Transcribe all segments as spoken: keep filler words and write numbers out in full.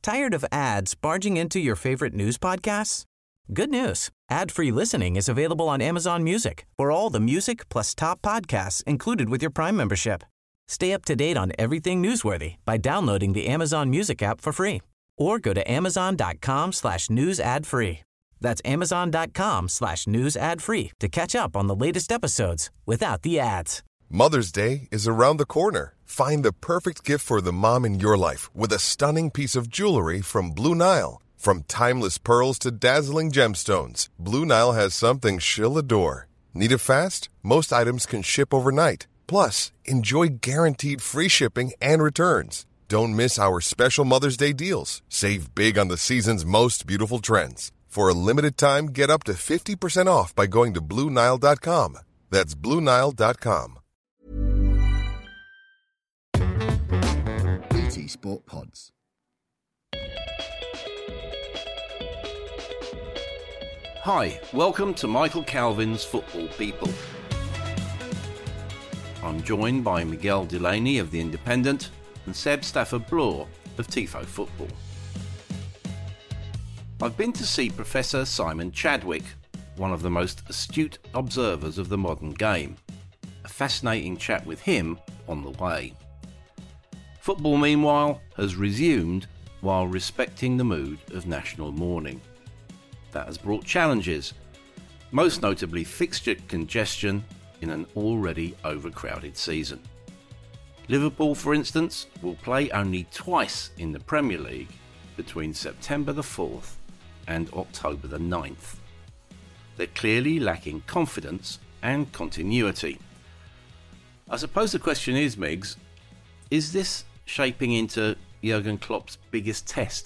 Tired of ads barging into your favorite news podcasts? Good news. Ad-free listening is available on Amazon Music for all the music plus top podcasts included with your Prime membership. Stay up to date on everything newsworthy by downloading the Amazon Music app for free or go to amazon.com slash news ad free. That's amazon.com slash news ad free to catch up on the latest episodes without the ads. Mother's Day is around the corner. Find the perfect gift for the mom in your life with a stunning piece of jewelry from Blue Nile. From timeless pearls to dazzling gemstones, Blue Nile has something she'll adore. Need it fast? Most items can ship overnight. Plus, enjoy guaranteed free shipping and returns. Don't miss our special Mother's Day deals. Save big on the season's most beautiful trends. For a limited time, get up to fifty percent off by going to Blue Nile dot com. That's Blue Nile dot com. B T Sport Pods. Hi, welcome to Michael Calvin's Football People. I'm joined by Miguel Delaney of The Independent and Seb Stafford-Bloor of Tifo Football. I've been to see Professor Simon Chadwick, one of the most astute observers of the modern game. A fascinating chat with him on the way. Football, meanwhile, has resumed while respecting the mood of national mourning. That has brought challenges, most notably fixture congestion in an already overcrowded season. Liverpool, for instance, will play only twice in the Premier League between September the fourth and October the ninth. They're clearly lacking confidence and continuity. I suppose the question is, Migs, is this shaping into Jurgen Klopp's biggest test?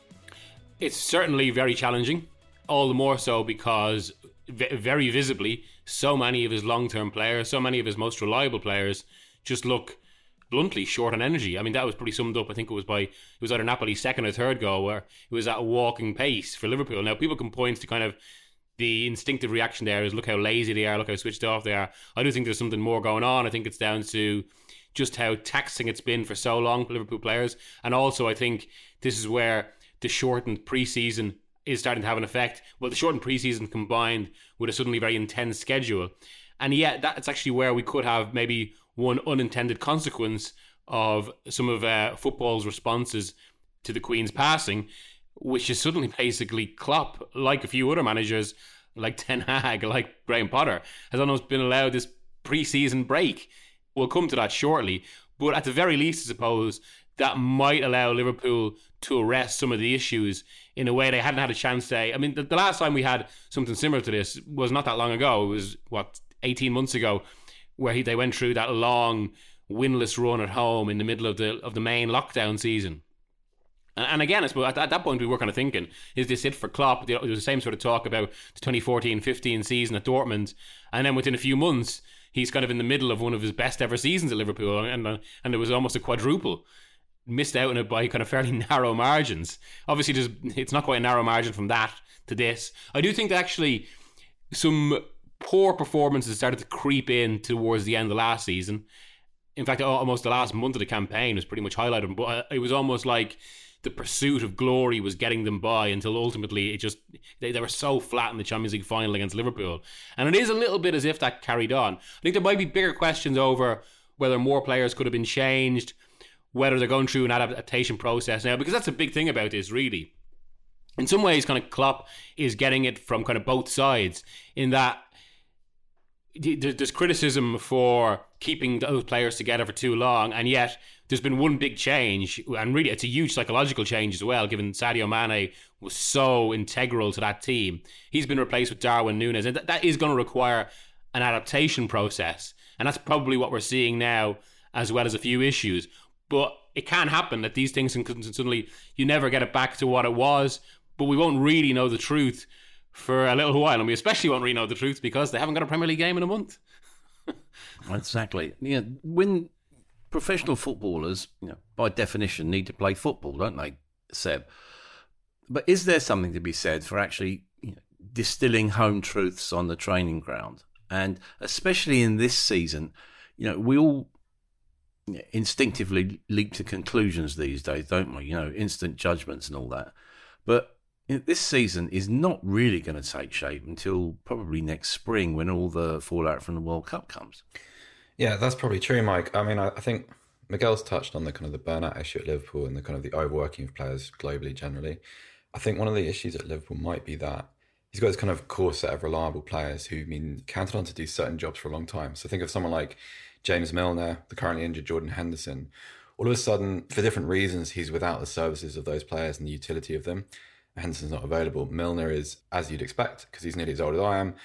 It's certainly very challenging, all the more so because v- very visibly so many of his long-term players, so many of his most reliable players just look bluntly short on energy. I mean, that was pretty summed up. I think it was by, it was either Napoli's second or third goal where it was at a walking pace for Liverpool. Now, people can point to kind of the instinctive reaction there is look how lazy they are, look how switched off they are. I do think there's something more going on. I think it's down to just how taxing it's been for so long for Liverpool players. And also, I think this is where the shortened pre-season is starting to have an effect. Well, the shortened pre-season combined with a suddenly very intense schedule. And yet, that's actually where we could have maybe one unintended consequence of some of uh, football's responses to the Queen's passing, which is suddenly basically Klopp, like a few other managers, like Ten Hag, like Graham Potter, has almost been allowed this pre-season break. We'll come to that shortly. But at the very least, I suppose, that might allow Liverpool to arrest some of the issues in a way they hadn't had a chance to. I mean, the, the last time we had something similar to this was not that long ago. It was, what, eighteen months ago, where he, they went through that long winless run at home in the middle of the of the main lockdown season. And, and again, I suppose at, at that point we were kind of thinking, is this it for Klopp? There was the same sort of talk about the twenty fourteen fifteen season at Dortmund, and then within a few months he's kind of in the middle of one of his best ever seasons at Liverpool, and and, and it was almost a quadruple. Missed out on it by kind of fairly narrow margins. Obviously, there's, it's not quite a narrow margin from that to this. I do think that actually some poor performances started to creep in towards the end of last season. In fact, almost the last month of the campaign was pretty much highlighted. But it was almost like the pursuit of glory was getting them by until ultimately it just they, they were so flat in the Champions League final against Liverpool. And it is a little bit as if that carried on. I think there might be bigger questions over whether more players could have been changed, whether they're going through an adaptation process now, because that's a big thing about this, really. In some ways, kind of Klopp is getting it from kind of both sides, in that there's criticism for keeping those players together for too long, and yet there's been one big change, and really it's a huge psychological change as well, given Sadio Mane was so integral to that team. He's been replaced with Darwin Núñez, and that is going to require an adaptation process, and that's probably what we're seeing now, as well as a few issues. But it can happen that these things can suddenly, you never get it back to what it was, but we won't really know the truth for a little while, and we especially won't really know the truth because they haven't got a Premier League game in a month. Exactly. Yeah, when professional footballers, you know, by definition, need to play football, don't they, Seb? But is there something to be said for actually, you know, distilling home truths on the training ground? And especially in this season, you know, we all instinctively leap to conclusions these days, don't we? You know, instant judgments and all that. But this season is not really going to take shape until probably next spring when all the fallout from the World Cup comes. Yeah, that's probably true, Mike. I mean, I, I think Miguel's touched on the kind of the burnout issue at Liverpool and the kind of the overworking of players globally generally. I think one of the issues at Liverpool might be that he's got this kind of core set of reliable players who've been counted on to do certain jobs for a long time. So think of someone like James Milner, the currently injured Jordan Henderson. All of a sudden, for different reasons, he's without the services of those players and the utility of them. Henderson's not available. Milner is, as you'd expect, because he's nearly as old as I am,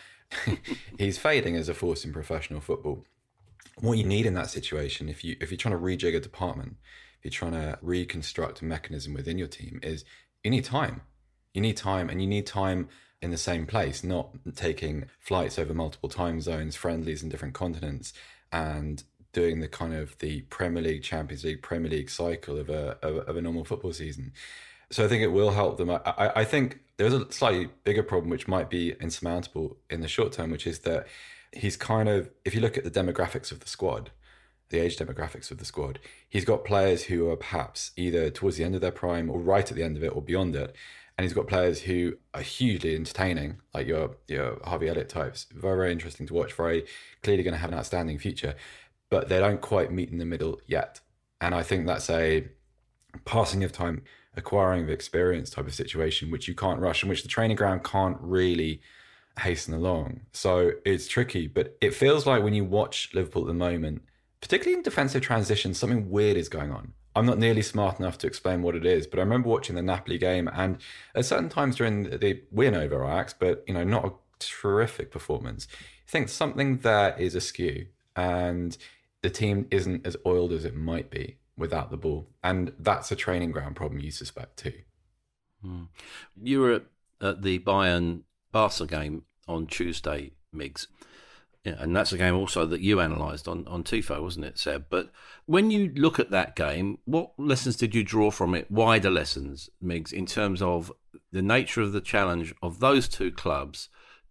he's fading as a force in professional football. What you need in that situation, if, you, if you're trying to rejig a department, if you're trying to reconstruct a mechanism within your team, is you need time. You need time, and you need time in the same place, not taking flights over multiple time zones, friendlies in different continents, and doing the kind of the Premier League, Champions League, Premier League cycle of a of, of a normal football season. So I think it will help them. I, I think there's a slightly bigger problem which might be insurmountable in the short term, which is that he's kind of, if you look at the demographics of the squad, the age demographics of the squad, he's got players who are perhaps either towards the end of their prime or right at the end of it or beyond it. And he's got players who are hugely entertaining, like your, your Harvey Elliott types. Very, very interesting to watch, very clearly going to have an outstanding future. But they don't quite meet in the middle yet. And I think that's a passing of time, acquiring of experience type of situation, which you can't rush and which the training ground can't really hasten along. So it's tricky, but it feels like when you watch Liverpool at the moment, particularly in defensive transition, something weird is going on. I'm not nearly smart enough to explain what it is, but I remember watching the Napoli game, and at certain times during the win over Ajax, but you know, not a terrific performance, I think something there is askew, and the team isn't as oiled as it might be without the ball, and that's a training ground problem you suspect too. Hmm. You were at, at the Bayern Barca game on Tuesday, Migs. Yeah, and that's a game also that you analysed on, on Tifo, wasn't it, Seb? But when you look at that game, what lessons did you draw from it, wider lessons, Migs, in terms of the nature of the challenge of those two clubs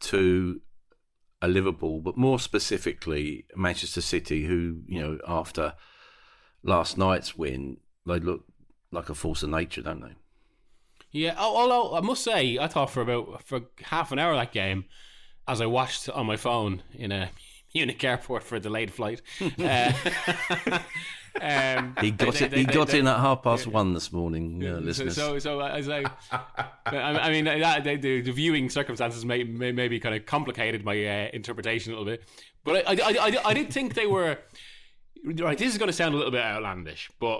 to a Liverpool, but more specifically Manchester City, who, you know, after last night's win, they look like a force of nature, don't they? Yeah, although I must say, I thought for about for half an hour that game, as I watched on my phone in a Munich airport for a delayed flight. uh, um, he got they, it, they, he they, got they, in at half past one this morning, uh, listeners. So, so, so as I, I mean, that, the, the viewing circumstances may, may maybe kind of complicated my uh, interpretation a little bit, but I, I, I, I did think they were right. This is going to sound a little bit outlandish, but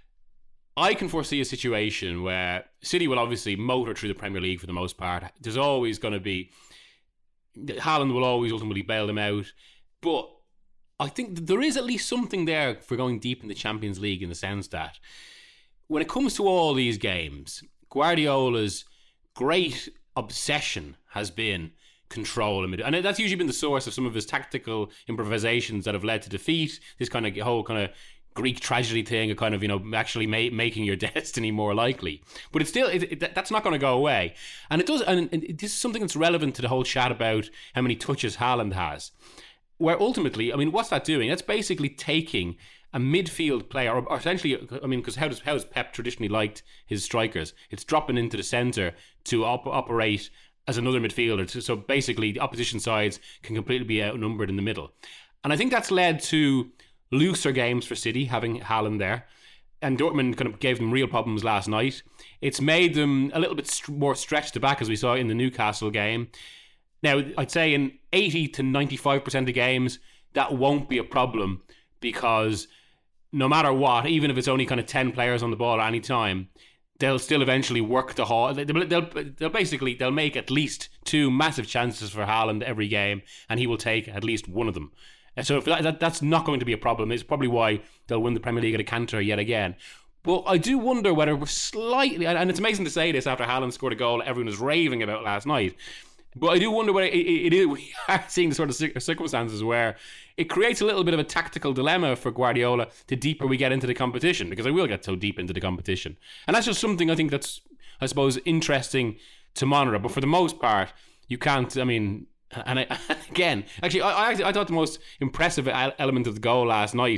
I can foresee a situation where City will obviously motor through the Premier League for the most part. There's always going to be Haaland will always ultimately bail them out, but I think there is at least something there for going deep in the Champions League in the sense that when it comes to all these games, Guardiola's great obsession has been control, and that's usually been the source of some of his tactical improvisations that have led to defeat. This kind of whole kind of Greek tragedy thing, of kind of, you know, actually ma- making your destiny more likely. But it's still, it, it, that's not going to go away. And it does, and, and this is something that's relevant to the whole chat about how many touches Haaland has. Where ultimately, I mean, what's that doing? That's basically taking a midfield player, or, or essentially, I mean, because how does, how has Pep traditionally liked his strikers? It's dropping into the centre to op- operate as another midfielder. So basically, the opposition sides can completely be outnumbered in the middle. And I think that's led to looser games for City, having Haaland there. And Dortmund kind of gave them real problems last night. It's made them a little bit st- more stretched to back, as we saw in the Newcastle game. Now, I'd say in eighty to ninety-five percent of games, that won't be a problem, because no matter what, even if it's only kind of ten players on the ball at any time, they'll still eventually work the hall. They'll, they'll, they'll basically, they'll make at least two massive chances for Haaland every game, and he will take at least one of them. So if that, that, that's not going to be a problem. It's probably why they'll win the Premier League at a canter yet again. But I do wonder whether we're slightly, and it's amazing to say this after Haaland scored a goal everyone was raving about last night, but I do wonder whether it, it, it is, we are seeing the sort of circumstances where it creates a little bit of a tactical dilemma for Guardiola the deeper we get into the competition, because I will get so deep into the competition. And that's just something I think that's, I suppose, interesting to monitor. But for the most part, you can't, I mean, and I, again, actually, I, I I thought the most impressive element of the goal last night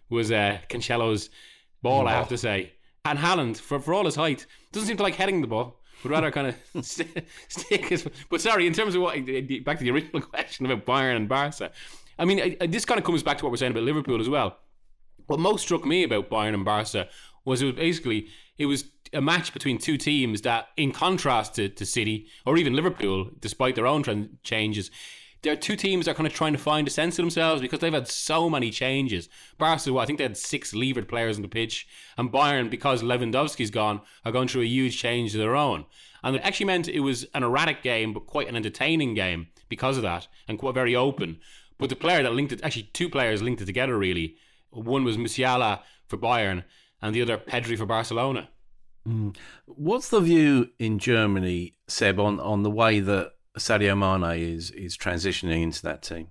was uh, Cancelo's ball, oh. I have to say. And Haaland, for, for all his height, doesn't seem to like heading the ball, but rather kind of st- stick his... But sorry, in terms of what... Back to the original question about Bayern and Barca. I mean, I, I, this kind of comes back to what we're saying about Liverpool as well. What most struck me about Bayern and Barca was it was basically... It was a match between two teams that, in contrast to, to City, or even Liverpool, despite their own trend changes... There are two teams that are kind of trying to find a sense of themselves because they've had so many changes. Barca, well, I think they had six levered players on the pitch. And Bayern, because Lewandowski's gone, are going through a huge change of their own. And it actually meant it was an erratic game, but quite an entertaining game because of that, and quite very open. But the player that linked it, actually two players linked it together really. One was Musiala for Bayern, and the other Pedri for Barcelona. Mm. What's the view in Germany, Seb, on, on the way that Sadio Mane is is transitioning into that team?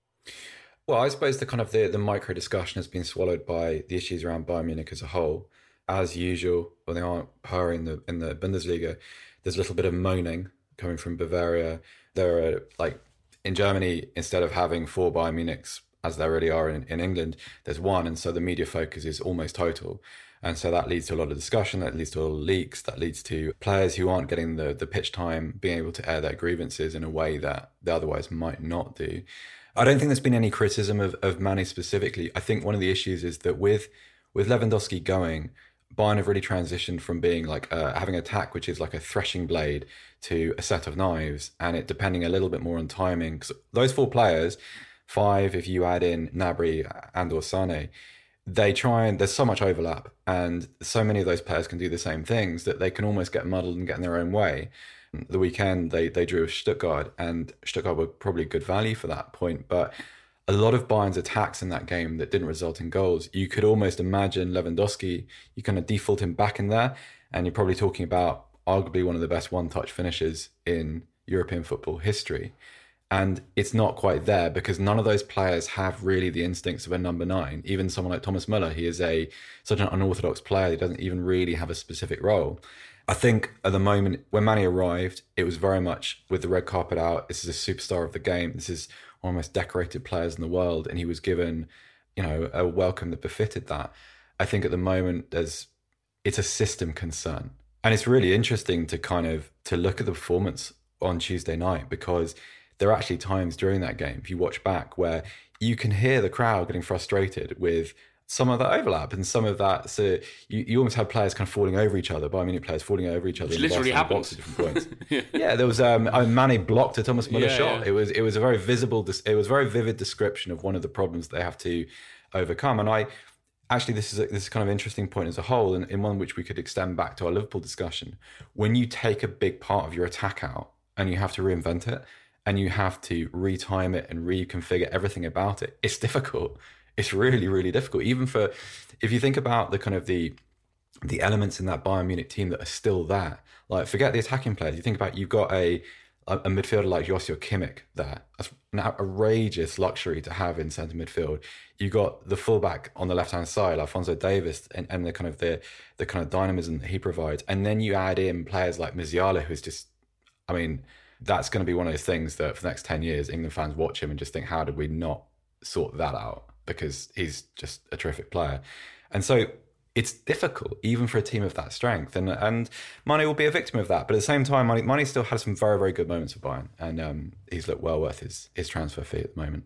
Well, I suppose the kind of the, the micro discussion has been swallowed by the issues around Bayern Munich as a whole. As usual, when they aren't her in the in the Bundesliga, there's a little bit of moaning coming from Bavaria. There are, like, in Germany, instead of having four Bayern Munichs, as there already are in, in England, there's one, and so the media focus is almost total. And so that leads to a lot of discussion, that leads to a lot of leaks, that leads to players who aren't getting the, the pitch time being able to air their grievances in a way that they otherwise might not do. I don't think there's been any criticism of, of Mane specifically. I think one of the issues is that with with Lewandowski going, Bayern have really transitioned from being like uh, having an attack, which is like a threshing blade, to a set of knives, and it depending a little bit more on timing. 'Cause those four players, five if you add in Gnabry and or Sané, they try and there's so much overlap, and so many of those players can do the same things that they can almost get muddled and get in their own way. The weekend they they drew with Stuttgart, and Stuttgart were probably good value for that point, but a lot of Bayern's attacks in that game that didn't result in goals, you could almost imagine Lewandowski, you kind of default him back in there, and you're probably talking about arguably one of the best one-touch finishers in European football history. And it's not quite there because none of those players have really the instincts of a number nine. Even someone like Thomas Müller, he is a such an unorthodox player. He doesn't even really have a specific role. I think at the moment when Mane arrived, it was very much with the red carpet out. This is a superstar of the game. This is one of the most decorated players in the world. And he was given, you know, a welcome that befitted that. I think at the moment there's it's a system concern. And it's really interesting to kind of to look at the performance on Tuesday night, because there are actually times during that game, if you watch back, where you can hear the crowd getting frustrated with some of that overlap and some of that. So you, you almost had players kind of falling over each other, Bayern Munich players falling over each other. Which literally happens. At different points. yeah. yeah, there was um, I mean, Mane blocked a Thomas Müller yeah, shot. Yeah. It was it was a very visible, it was a very vivid description of one of the problems they have to overcome. And I actually, this is a, this is kind of interesting point as a whole, and in one which we could extend back to our Liverpool discussion. When you take a big part of your attack out and you have to reinvent it, and you have to retime it and reconfigure everything about it, it's difficult. It's really, really difficult. Even for, if you think about the kind of the the elements in that Bayern Munich team that are still there, like forget the attacking players. You think about, you've got a a, a midfielder like Joshua Kimmich there. That's an outrageous luxury to have in centre midfield. You got the fullback on the left hand side, Alphonso Davies, and, and the kind of the the kind of dynamism that he provides. And then you add in players like Musiala, who's just, I mean, that's going to be one of those things that for the next ten years, England fans watch him and just think, how did we not sort that out? Because he's just a terrific player. And so it's difficult, even for a team of that strength. And and Mane will be a victim of that. But at the same time, Mane, Mane still has some very, very good moments for Bayern. And um, he's looked well worth his, his transfer fee at the moment.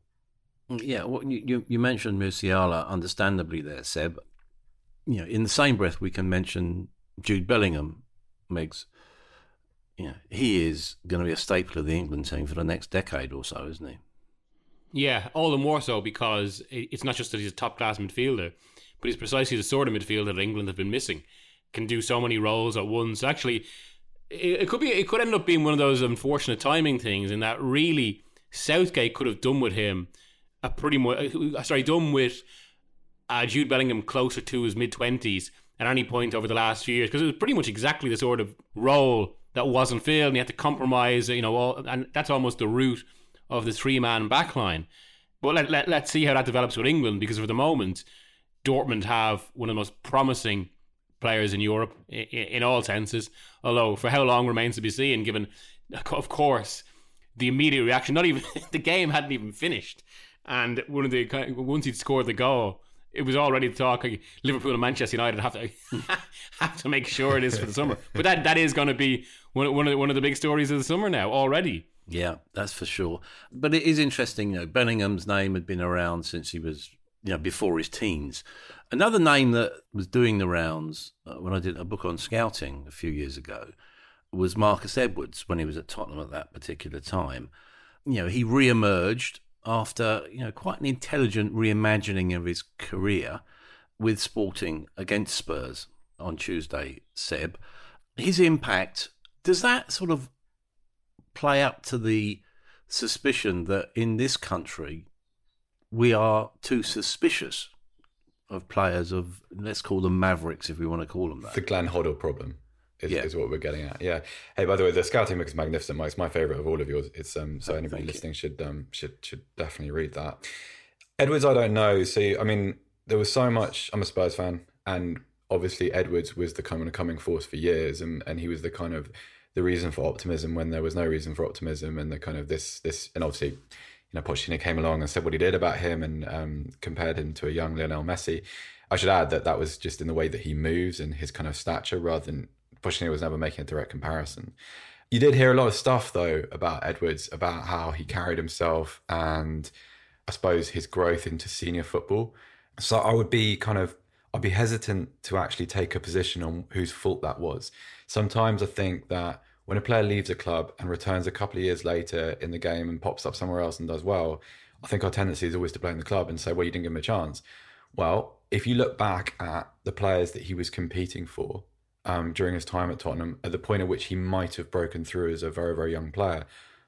Yeah, well, you, you mentioned Musiala, understandably there, Seb. You know, in the same breath, we can mention Jude Bellingham, Megs. Yeah, he is going to be a staple of the England team for the next decade or so, isn't he? Yeah, all the more so because it's not just that he's a top-class midfielder, but he's precisely the sort of midfielder that England have been missing. Can do so many roles at once. Actually, it could be, it could end up being one of those unfortunate timing things, in that really Southgate could have done with him a pretty much, sorry, done with uh, Jude Bellingham closer to his mid-twenties at any point over the last few years, because it was pretty much exactly the sort of role that wasn't filled, and you had to compromise, you know, all, and that's almost the root of the three-man backline. But let, let, let's see how that develops with England, because for the moment, Dortmund have one of the most promising players in Europe in, in all senses, although for how long remains to be seen, given, of course, the immediate reaction. Not even, the game hadn't even finished, and one of the once he'd scored the goal, it was already the talk. Like, Liverpool and Manchester United have to have to make sure it is for the summer. But that that is going to be one one of the, one of the big stories of the summer now already. Yeah, that's for sure. But it is interesting, you know, Bellingham's name had been around since he was, you know, before his teens. Another name that was doing the rounds uh, when I did a book on scouting a few years ago was Marcus Edwards when he was at Tottenham at that particular time. You know, he re-emerged after, you know, quite an intelligent reimagining of his career with Sporting against Spurs on Tuesday, Seb. His impact, does that sort of play up to the suspicion that in this country we are too suspicious of players of, let's call them mavericks if we want to call them that? The Glenn Hoddle problem is, yeah. is what we're getting at. Yeah. Hey, by the way, the scouting book is magnificent, Mike. It's my favourite of all of yours. It's um so anybody Thank listening you. should um should should definitely read that. Edwards, I don't know. See, I mean, there was so much. I'm a Spurs fan, and obviously Edwards was the kind of coming force for years, and and he was the kind of the reason for optimism when there was no reason for optimism, and the kind of this this and obviously, you know, Pochettino came along and said what he did about him and um, compared him to a young Lionel Messi. I should add that that was just in the way that he moves and his kind of stature, rather than Pochettino was never making a direct comparison. You did hear a lot of stuff though about Edwards, about how he carried himself and I suppose his growth into senior football. So I would be kind of I'd be hesitant to actually take a position on whose fault that was. Sometimes I think that when a player leaves a club and returns a couple of years later in the game and pops up somewhere else and does well, I think our tendency is always to blame the club and say, well, you didn't give him a chance. Well, if you look back at the players that he was competing for um, during his time at Tottenham, at the point at which he might have broken through as a very, very young player,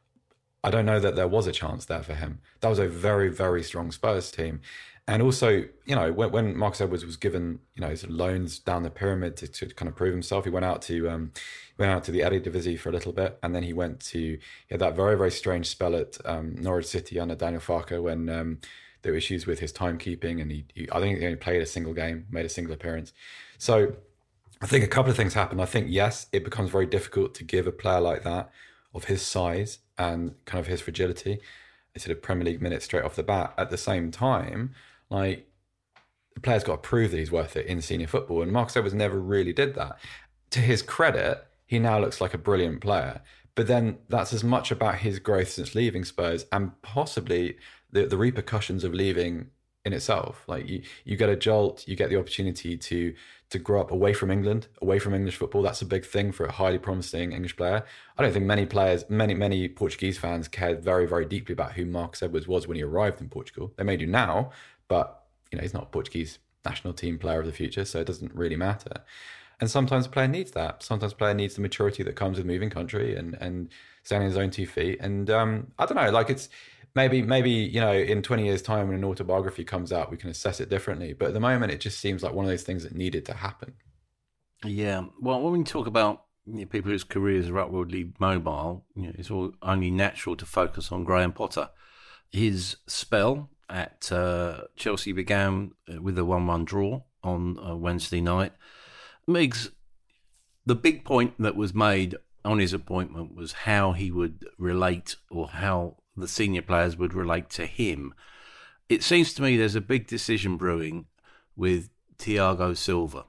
I don't know that there was a chance there for him. That was a very, very strong Spurs team. And also, you know, when, when Marcus Edwards was given, you know, his loans down the pyramid to, to kind of prove himself, he went out to um, went out to the Eredivisie for a little bit, and then he went to he had that very, very strange spell at um, Norwich City under Daniel Farke when um, there were issues with his timekeeping, and he, he I think he only played a single game, made a single appearance. So I think a couple of things happened. I think yes, it becomes very difficult to give a player like that, of his size and kind of his fragility, sort of Premier League minutes straight off the bat. At the same time, like, the player's got to prove that he's worth it in senior football, and Marcus Edwards never really did that. To his credit, he now looks like a brilliant player, but then that's as much about his growth since leaving Spurs and possibly the, the repercussions of leaving in itself. Like, you, you get a jolt, you get the opportunity to to grow up away from England, away from English football. That's a big thing for a highly promising English player. I don't think many players, many, many Portuguese fans cared very, very deeply about who Marcus Edwards was when he arrived in Portugal. They may do now, but, you know, he's not a Portuguese national team player of the future, so it doesn't really matter. And sometimes a player needs that. Sometimes a player needs the maturity that comes with moving country and, and standing on his own two feet. And um, I don't know, like it's maybe, maybe, you know, in twenty years' time when an autobiography comes out, we can assess it differently. But at the moment, it just seems like one of those things that needed to happen. Yeah. Well, when we talk about, you know, people whose careers are upwardly mobile, you know, it's all only natural to focus on Graham Potter. His spell at uh, Chelsea began with a one one draw on uh, Wednesday night. Miggs, the big point that was made on his appointment was how he would relate, or how the senior players would relate to him. It seems to me there's a big decision brewing with Thiago Silva.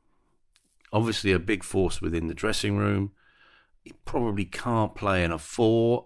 Obviously a big force within the dressing room. He probably can't play in a four.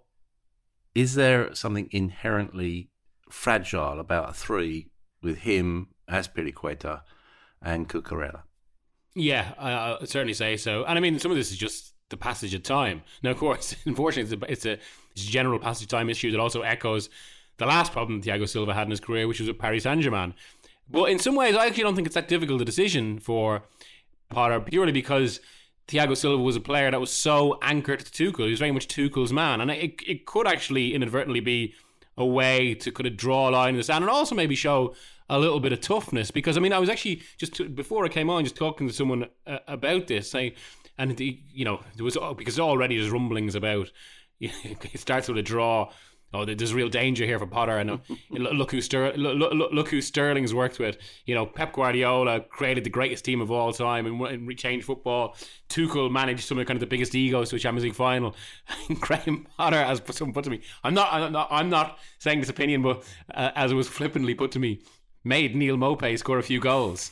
Is there something inherently fragile about a three with him, Azpilicueta and Cucurella? Yeah, I, I'd certainly say so. And I mean, some of this is just the passage of time. Now, of course, unfortunately, it's a, it's a, it's a general passage of time issue that also echoes the last problem Thiago Silva had in his career, which was with Paris Saint-Germain. But in some ways, I actually don't think it's that difficult a decision for Potter, purely because Thiago Silva was a player that was so anchored to Tuchel. He was very much Tuchel's man. And it, it could actually inadvertently be a way to kind of draw a line in the sand and also maybe show a little bit of toughness. Because, I mean, I was actually just, to, before I came on, just talking to someone uh, about this, saying, and, the, you know, there was, because already there's rumblings about, you know, it starts with a draw. Oh, there's real danger here for Potter, and uh, look who Ster- look, look, look who Sterling's worked with. You know, Pep Guardiola created the greatest team of all time and, and changed football. Tuchel managed some of the kind of the biggest egos to a Champions League final. Graham Potter, as someone put to me, I'm not, I'm not, I'm not saying this opinion, but uh, as it was flippantly put to me, made Neil Maupay score a few goals,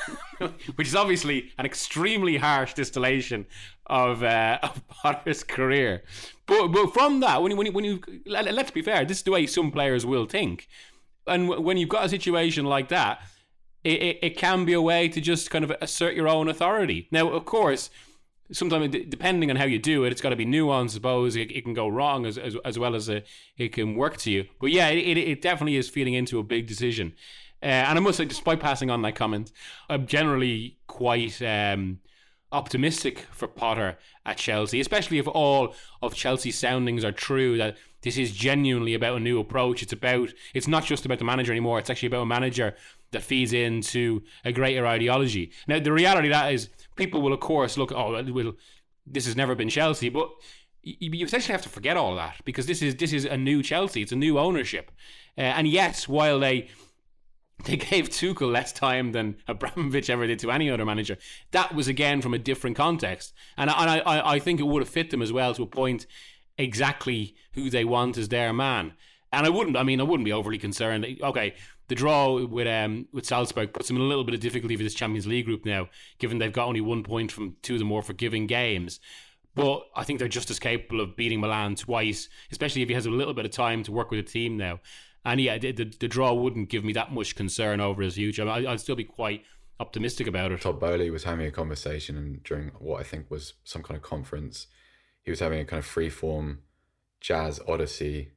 which is obviously an extremely harsh distillation of, uh, of Potter's career. But, but from that, when you, when you, when you let's be fair, this is the way some players will think. And when you've got a situation like that, it, it, it can be a way to just kind of assert your own authority. Now, of course, sometimes depending on how you do it, it's got to be nuanced. I suppose it, it can go wrong as as, as well as a, it can work to you. But yeah, it, it definitely is feeding into a big decision. Uh, and I must say, despite passing on that comment, I'm generally quite um, optimistic for Potter at Chelsea, especially if all of Chelsea's soundings are true, that this is genuinely about a new approach. It's about, it's not just about the manager anymore. It's actually about a manager that feeds into a greater ideology. Now, the reality of that is people will, of course, look, oh, well, this has never been Chelsea, but you, you essentially have to forget all of that, because this is this is a new Chelsea. It's a new ownership. Uh, and yes, while they they gave Tuchel less time than Abramovich ever did to any other manager, that was, again, from a different context. And I, I, I think it would have fit them as well to appoint exactly who they want as their man. And I wouldn't, I mean, I wouldn't be overly concerned. Okay, the draw with um, with Salzburg puts them in a little bit of difficulty for this Champions League group now, given they've got only one point from two of the more forgiving games. But I think they're just as capable of beating Milan twice, especially if he has a little bit of time to work with the team now. And yeah, the, the, the draw wouldn't give me that much concern over his future. I, I'd still be quite optimistic about it. Todd Bowley was having a conversation, and during what I think was some kind of conference, he was having a kind of free-form jazz odyssey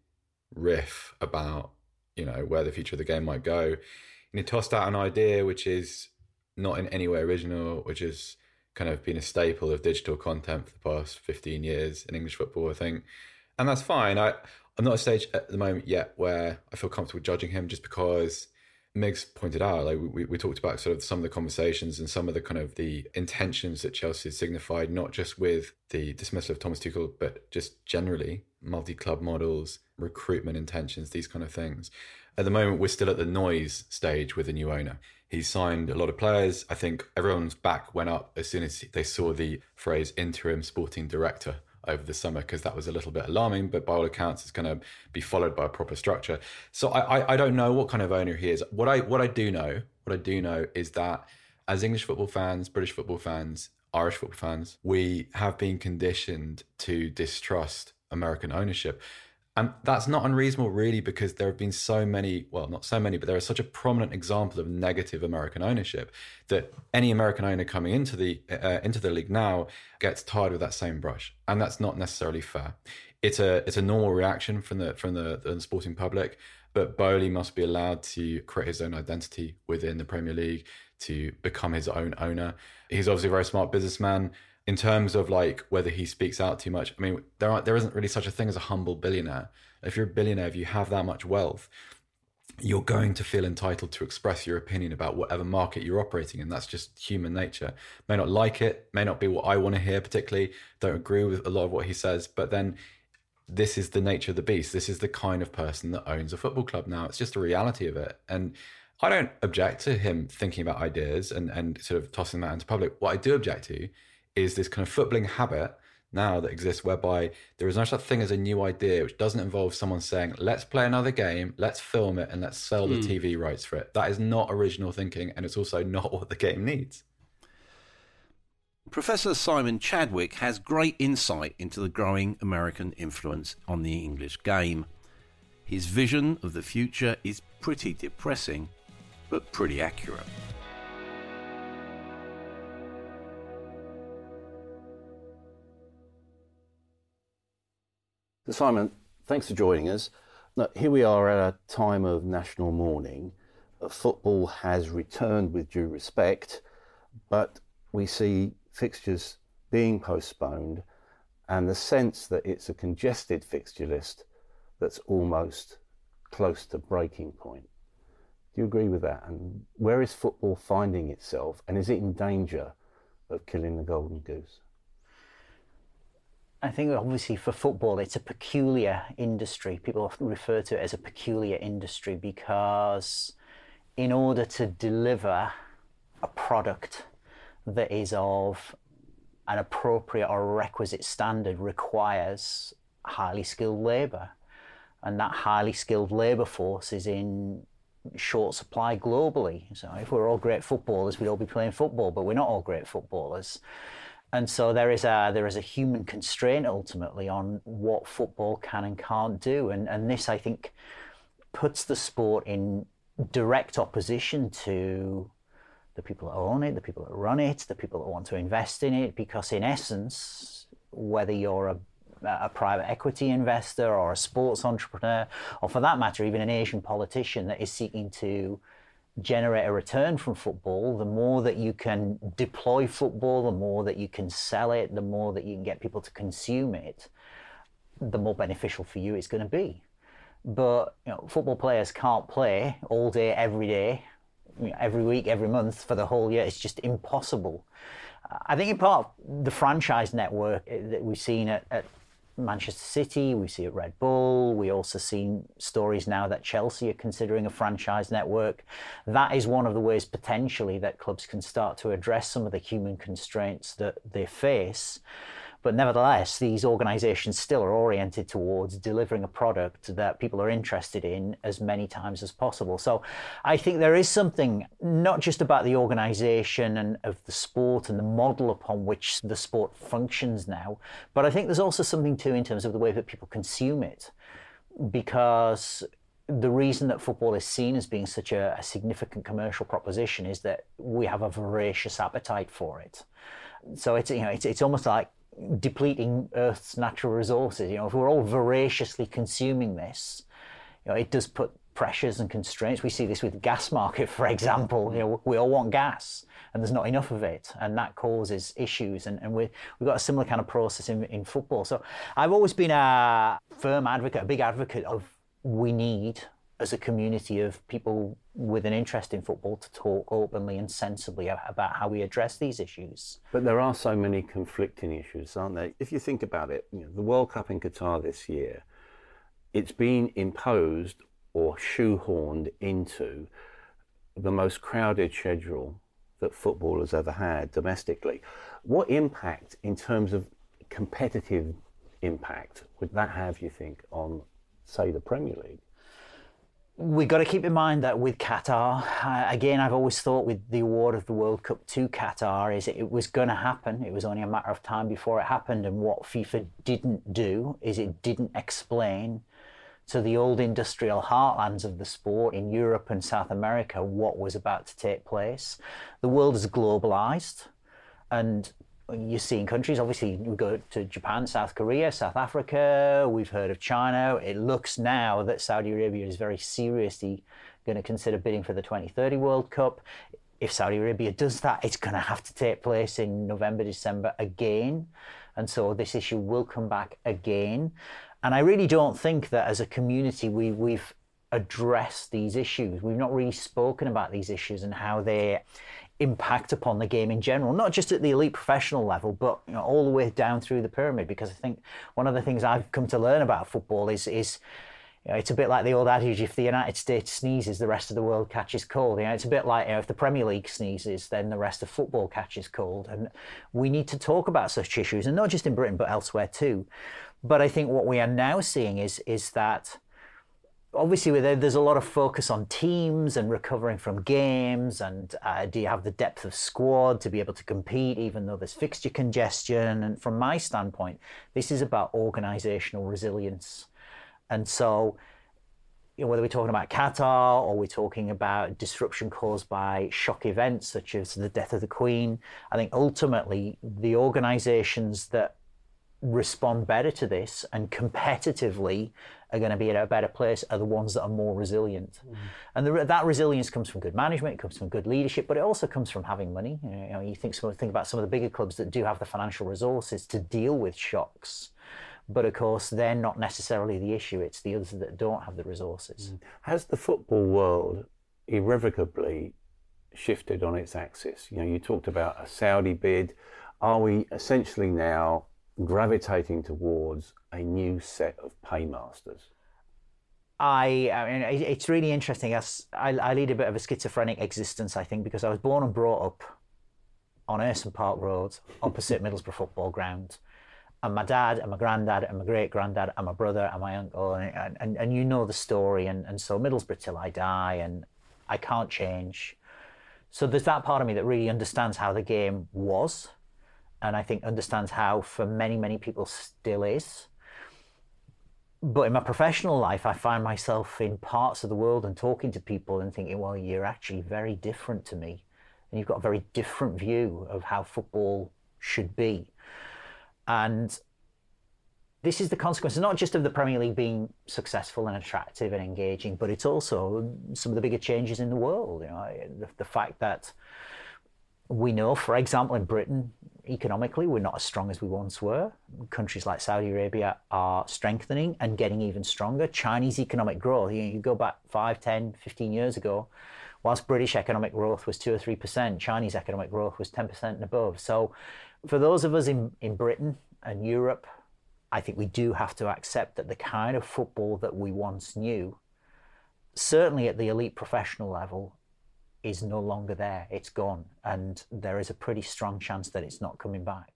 riff about, you know, where the future of the game might go. And he tossed out an idea which is not in any way original, which has kind of been a staple of digital content for the past fifteen years in English football, I think. And that's fine. I, I'm not at a stage at the moment yet where I feel comfortable judging him, just because Migs pointed out, like we, we talked about sort of some of the conversations and some of the kind of the intentions that Chelsea signified, not just with the dismissal of Thomas Tuchel, but just generally multi-club models, recruitment intentions, these kind of things. At the moment, we're still at the noise stage with the new owner. He's signed a lot of players. I think everyone's back went up as soon as they saw the phrase interim sporting director over the summer, because that was a little bit alarming, but by all accounts it's going to be followed by a proper structure. So I, I I don't know what kind of owner he is. What I what I do know, what I do know is that as English football fans, British football fans, Irish football fans, we have been conditioned to distrust American ownership. And that's not unreasonable, really, because there have been so many, well, not so many, but there is such a prominent example of negative American ownership that any American owner coming into the uh, into the league now gets tired with that same brush, and that's not necessarily fair. It's a it's a normal reaction from the from the, the sporting public, but Bowley must be allowed to create his own identity within the Premier League, to become his own owner. He's obviously a very smart businessman. In terms of like whether he speaks out too much, I mean, there aren't, there isn't really such a thing as a humble billionaire. If you're a billionaire, if you have that much wealth, you're going to feel entitled to express your opinion about whatever market you're operating in. That's just human nature. May not like it, may not be what I want to hear particularly, don't agree with a lot of what he says, but then this is the nature of the beast. This is the kind of person that owns a football club now. It's just a reality of it. And I don't object to him thinking about ideas and, and sort of tossing them out into public. What I do object to is this kind of footballing habit now that exists, whereby there is no such thing as a new idea which doesn't involve someone saying, let's play another game, let's film it, and let's sell the mm. T V rights for it. That is not original thinking, and it's also not what the game needs. Professor Simon Chadwick has great insight into the growing American influence on the English game. His vision of the future is pretty depressing, but pretty accurate. So Simon, thanks for joining us. Now, here we are at a time of national mourning. Uh, football has returned with due respect, but we see fixtures being postponed and the sense that it's a congested fixture list that's almost close to breaking point. Do you agree with that? And where is football finding itself, and is it in danger of killing the golden goose? I think obviously for football, it's a peculiar industry. People often refer to it as a peculiar industry because in order to deliver a product that is of an appropriate or requisite standard requires highly skilled labour. And that highly skilled labour force is in short supply globally. So if we're all great footballers, we'd all be playing football, but we're not all great footballers. And so there is a there is a human constraint ultimately on what football can and can't do. And and this, I think, puts the sport in direct opposition to the people that own it, the people that run it, the people that want to invest in it, because in essence, whether you're a a private equity investor or a sports entrepreneur, or for that matter, even an Asian politician that is seeking to generate a return from football, the more that you can deploy football, the more that you can sell it, the more that you can get people to consume it, the more beneficial for you it's going to be. But you know, football players can't play all day, every day, you know, every week, every month for the whole year. It's just impossible. I think in part the franchise network that we've seen at, at Manchester City, we see at Red Bull, we also see stories now that Chelsea are considering a franchise network. That is one of the ways potentially that clubs can start to address some of the human constraints that they face. But nevertheless, these organisations still are oriented towards delivering a product that people are interested in as many times as possible. So I think there is something not just about the organisation and of the sport and the model upon which the sport functions now, but I think there's also something too in terms of the way that people consume it. Because the reason that football is seen as being such a, a significant commercial proposition is that we have a voracious appetite for it. So it's, you know, it's, it's almost like depleting Earth's natural resources. You know, if we're all voraciously consuming this, you know, it does put pressures and constraints. We see this with the gas market, for example. You know, we all want gas, and there's not enough of it, and that causes issues. And, and we we've got a similar kind of process in, in football. So I've always been a firm advocate, a big advocate of we need, as a community of people with an interest in football, to talk openly and sensibly about how we address these issues. But there are so many conflicting issues, aren't there? If you think about it, you know, the World Cup in Qatar this year, it's been imposed or shoehorned into the most crowded schedule that football has ever had domestically. What impact, in terms of competitive impact, would that have, you think, on, say, the Premier League? We've got to keep in mind that with Qatar, uh, again, I've always thought with the award of the World Cup to Qatar is it was going to happen. It was only a matter of time before it happened. And what FIFA didn't do is it didn't explain to the old industrial heartlands of the sport in Europe and South America what was about to take place. The world is globalized, and you're seeing countries, obviously we go to Japan, South Korea, South Africa, we've heard of China. It looks now that Saudi Arabia is very seriously going to consider bidding for the twenty thirty World Cup. If Saudi Arabia does that, it's going to have to take place in November, December again. And so this issue will come back again. And I really don't think that as a community we, we've addressed these issues. We've not really spoken about these issues and how they impact upon the game in general, not just at the elite professional level, but you know, all the way down through the pyramid. Because I think one of the things I've come to learn about football is, is you know, it's a bit like the old adage, if the United States sneezes, the rest of the world catches cold. You know, it's a bit like, you know, if the Premier League sneezes, then the rest of football catches cold. And we need to talk about such issues, and not just in Britain, but elsewhere too. But I think what we are now seeing is, is that obviously there's a lot of focus on teams and recovering from games, and uh, do you have the depth of squad to be able to compete even though there's fixture congestion. And from my standpoint, this is about organisational resilience. And so you know, whether we're talking about Qatar or we're talking about disruption caused by shock events such as the death of the Queen, I think ultimately the organisations that respond better to this and competitively are going to be in a better place are the ones that are more resilient. Mm. And the, that resilience comes from good management, it comes from good leadership, but it also comes from having money. You know, you, know, you think, think about some of the bigger clubs that do have the financial resources to deal with shocks. But of course, they're not necessarily the issue. It's the others that don't have the resources. Mm. Has the football world irrevocably shifted on its axis? You know, you talked about a Saudi bid. Are we essentially now gravitating towards a new set of paymasters? I, I mean, it's really interesting. I, I lead a bit of a schizophrenic existence, I think, because I was born and brought up on Ayresome Park Road, opposite Middlesbrough Football Ground. and my dad and my granddad and my great-granddad and my brother and my uncle, and, and, and you know the story, and, and so Middlesbrough till I die, and I can't change. So there's that part of me that really understands how the game was, and I think understands how for many, many people still is. But in my professional life, I find myself in parts of the world and talking to people and thinking, well, you're actually very different to me, and you've got a very different view of how football should be. And this is the consequence, not just of the Premier League being successful and attractive and engaging, but it's also some of the bigger changes in the world. You know, the, the fact that we know, for example, in Britain, economically, we're not as strong as we once were. Countries like Saudi Arabia are strengthening and getting even stronger. Chinese economic growth, you know, you go back five, ten, fifteen years ago, whilst British economic growth was two or three percent, Chinese economic growth was ten percent and above. So for those of us in, in Britain and Europe, I think we do have to accept that the kind of football that we once knew, certainly at the elite professional level, is no longer there. It's gone. And there is a pretty strong chance that it's not coming back.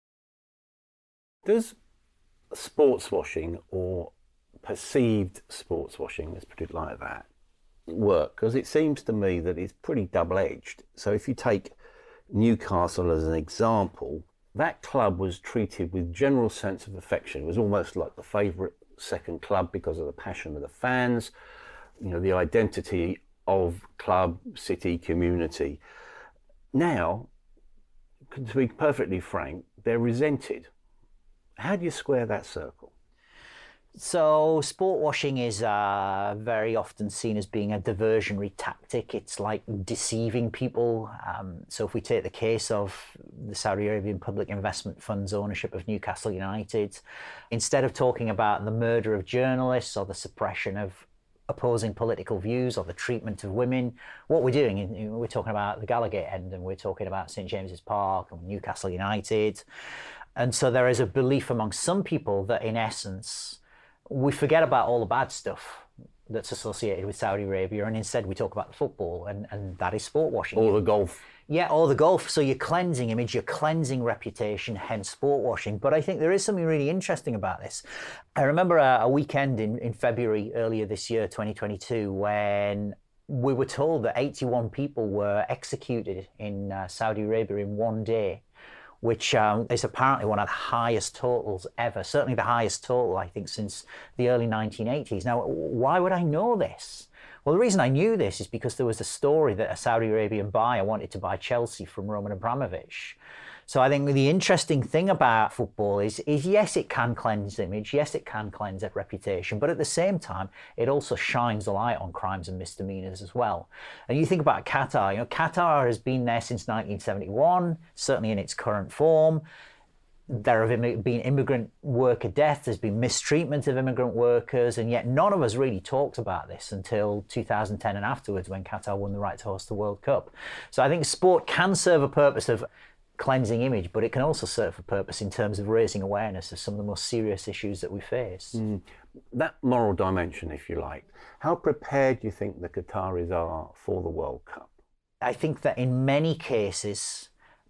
Does sports washing, or perceived sports washing, let's put it like that, work? Because it seems to me that it's pretty double-edged. So if you take Newcastle as an example, that club was treated with general sense of affection. It was almost like the favourite second club because of the passion of the fans, you know, the identity of club, city, community. Now, to be perfectly frank, they're resented. How do you square that circle? So sport washing is uh, very often seen as being a diversionary tactic. It's like deceiving people. Um, so if we take the case of the Saudi Arabian Public Investment Fund's ownership of Newcastle United, instead of talking about the murder of journalists or the suppression of opposing political views or the treatment of women, what we're doing, we're talking about the Gallagher end, and we're talking about St James's Park and Newcastle United. And so there is a belief among some people that in essence, we forget about all the bad stuff that's associated with Saudi Arabia, and instead we talk about the football, and, and that is sport washing. Or the golf. Yeah, or the golf. So you're cleansing image, you're cleansing reputation, hence sport washing. But I think there is something really interesting about this. I remember a, a weekend in, in February earlier this year, twenty twenty-two, when we were told that eighty-one people were executed in uh, Saudi Arabia in one day, which um, is apparently one of the highest totals ever, certainly the highest total, I think, since the early nineteen eighties. Now, why would I know this? Well, the reason I knew this is because there was a story that a Saudi Arabian buyer wanted to buy Chelsea from Roman Abramovich. So I think the interesting thing about football is, is yes, it can cleanse image, yes, it can cleanse reputation, but at the same time, it also shines a light on crimes and misdemeanors as well. And you think about Qatar, you know, Qatar has been there since nineteen seventy-one, certainly in its current form. There have been immigrant worker deaths, there's been mistreatment of immigrant workers, and yet none of us really talked about this until two thousand ten and afterwards, when Qatar won the right to host the World Cup. So I think sport can serve a purpose of cleansing image, but it can also serve a purpose in terms of raising awareness of some of the most serious issues that we face. Mm. That moral dimension, if you like, how prepared do you think the Qataris are for the World Cup? I think that in many cases,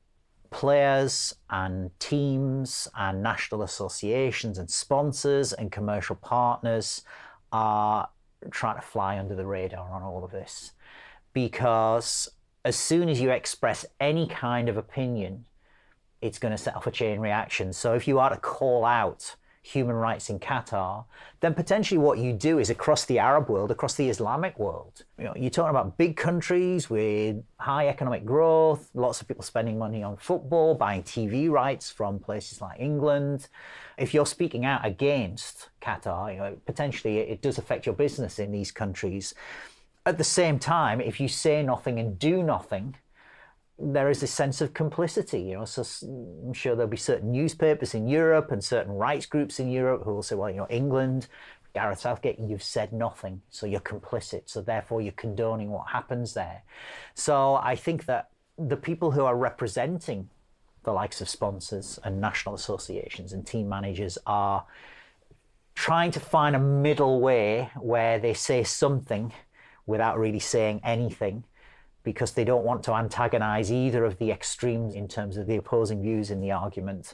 players and teams and national associations and sponsors and commercial partners are trying to fly under the radar on all of this, because as soon as you express any kind of opinion, it's going to set off a chain reaction. So if you are to call out human rights in Qatar, then potentially what you do is across the Arab world, across the Islamic world, you know, you're talking about big countries with high economic growth, lots of people spending money on football, buying T V rights from places like England. If you're speaking out against Qatar, you know, potentially it does affect your business in these countries. At the same time, if you say nothing and do nothing, there is this sense of complicity, you know. So I'm sure there'll be certain newspapers in Europe and certain rights groups in Europe who will say, well, you know, England, Gareth Southgate, you've said nothing, so you're complicit, so therefore you're condoning what happens there. So I think that the people who are representing the likes of sponsors and national associations and team managers are trying to find a middle way where they say something without really saying anything, because they don't want to antagonize either of the extremes in terms of the opposing views in the argument.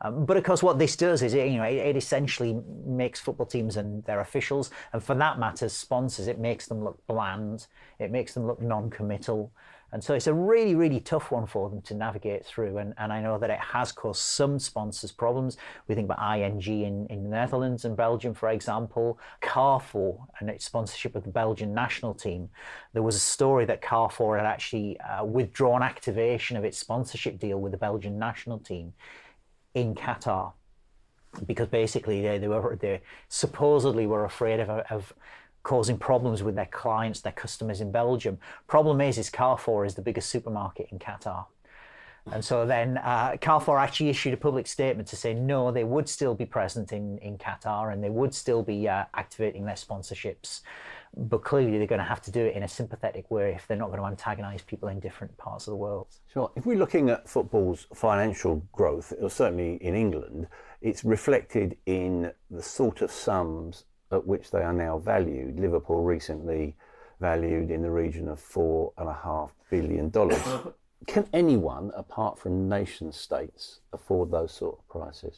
Um, but of course, what this does is, it, you know, it, it essentially makes football teams and their officials, and for that matter, sponsors, it makes them look bland, it makes them look non-committal. And so it's a really, really tough one for them to navigate through. And, and I know that it has caused some sponsors problems. We think about I N G in, in the Netherlands and Belgium, for example. Carrefour and its sponsorship of the Belgian national team. There was a story that Carrefour had actually uh, withdrawn activation of its sponsorship deal with the Belgian national team in Qatar, because basically they, they were they supposedly were afraid of, of causing problems with their clients, their customers in Belgium. Problem is, is Carrefour is the biggest supermarket in Qatar. And so then uh, Carrefour actually issued a public statement to say, no, they would still be present in, in Qatar and they would still be uh, activating their sponsorships. But clearly they're going to have to do it in a sympathetic way if they're not going to antagonise people in different parts of the world. Sure. If we're looking at football's financial growth, or certainly in England, it's reflected in the sort of sums at which they are now valued. Liverpool recently valued in the region of four and a half billion dollars. Can anyone, apart from nation states, afford those sort of prices?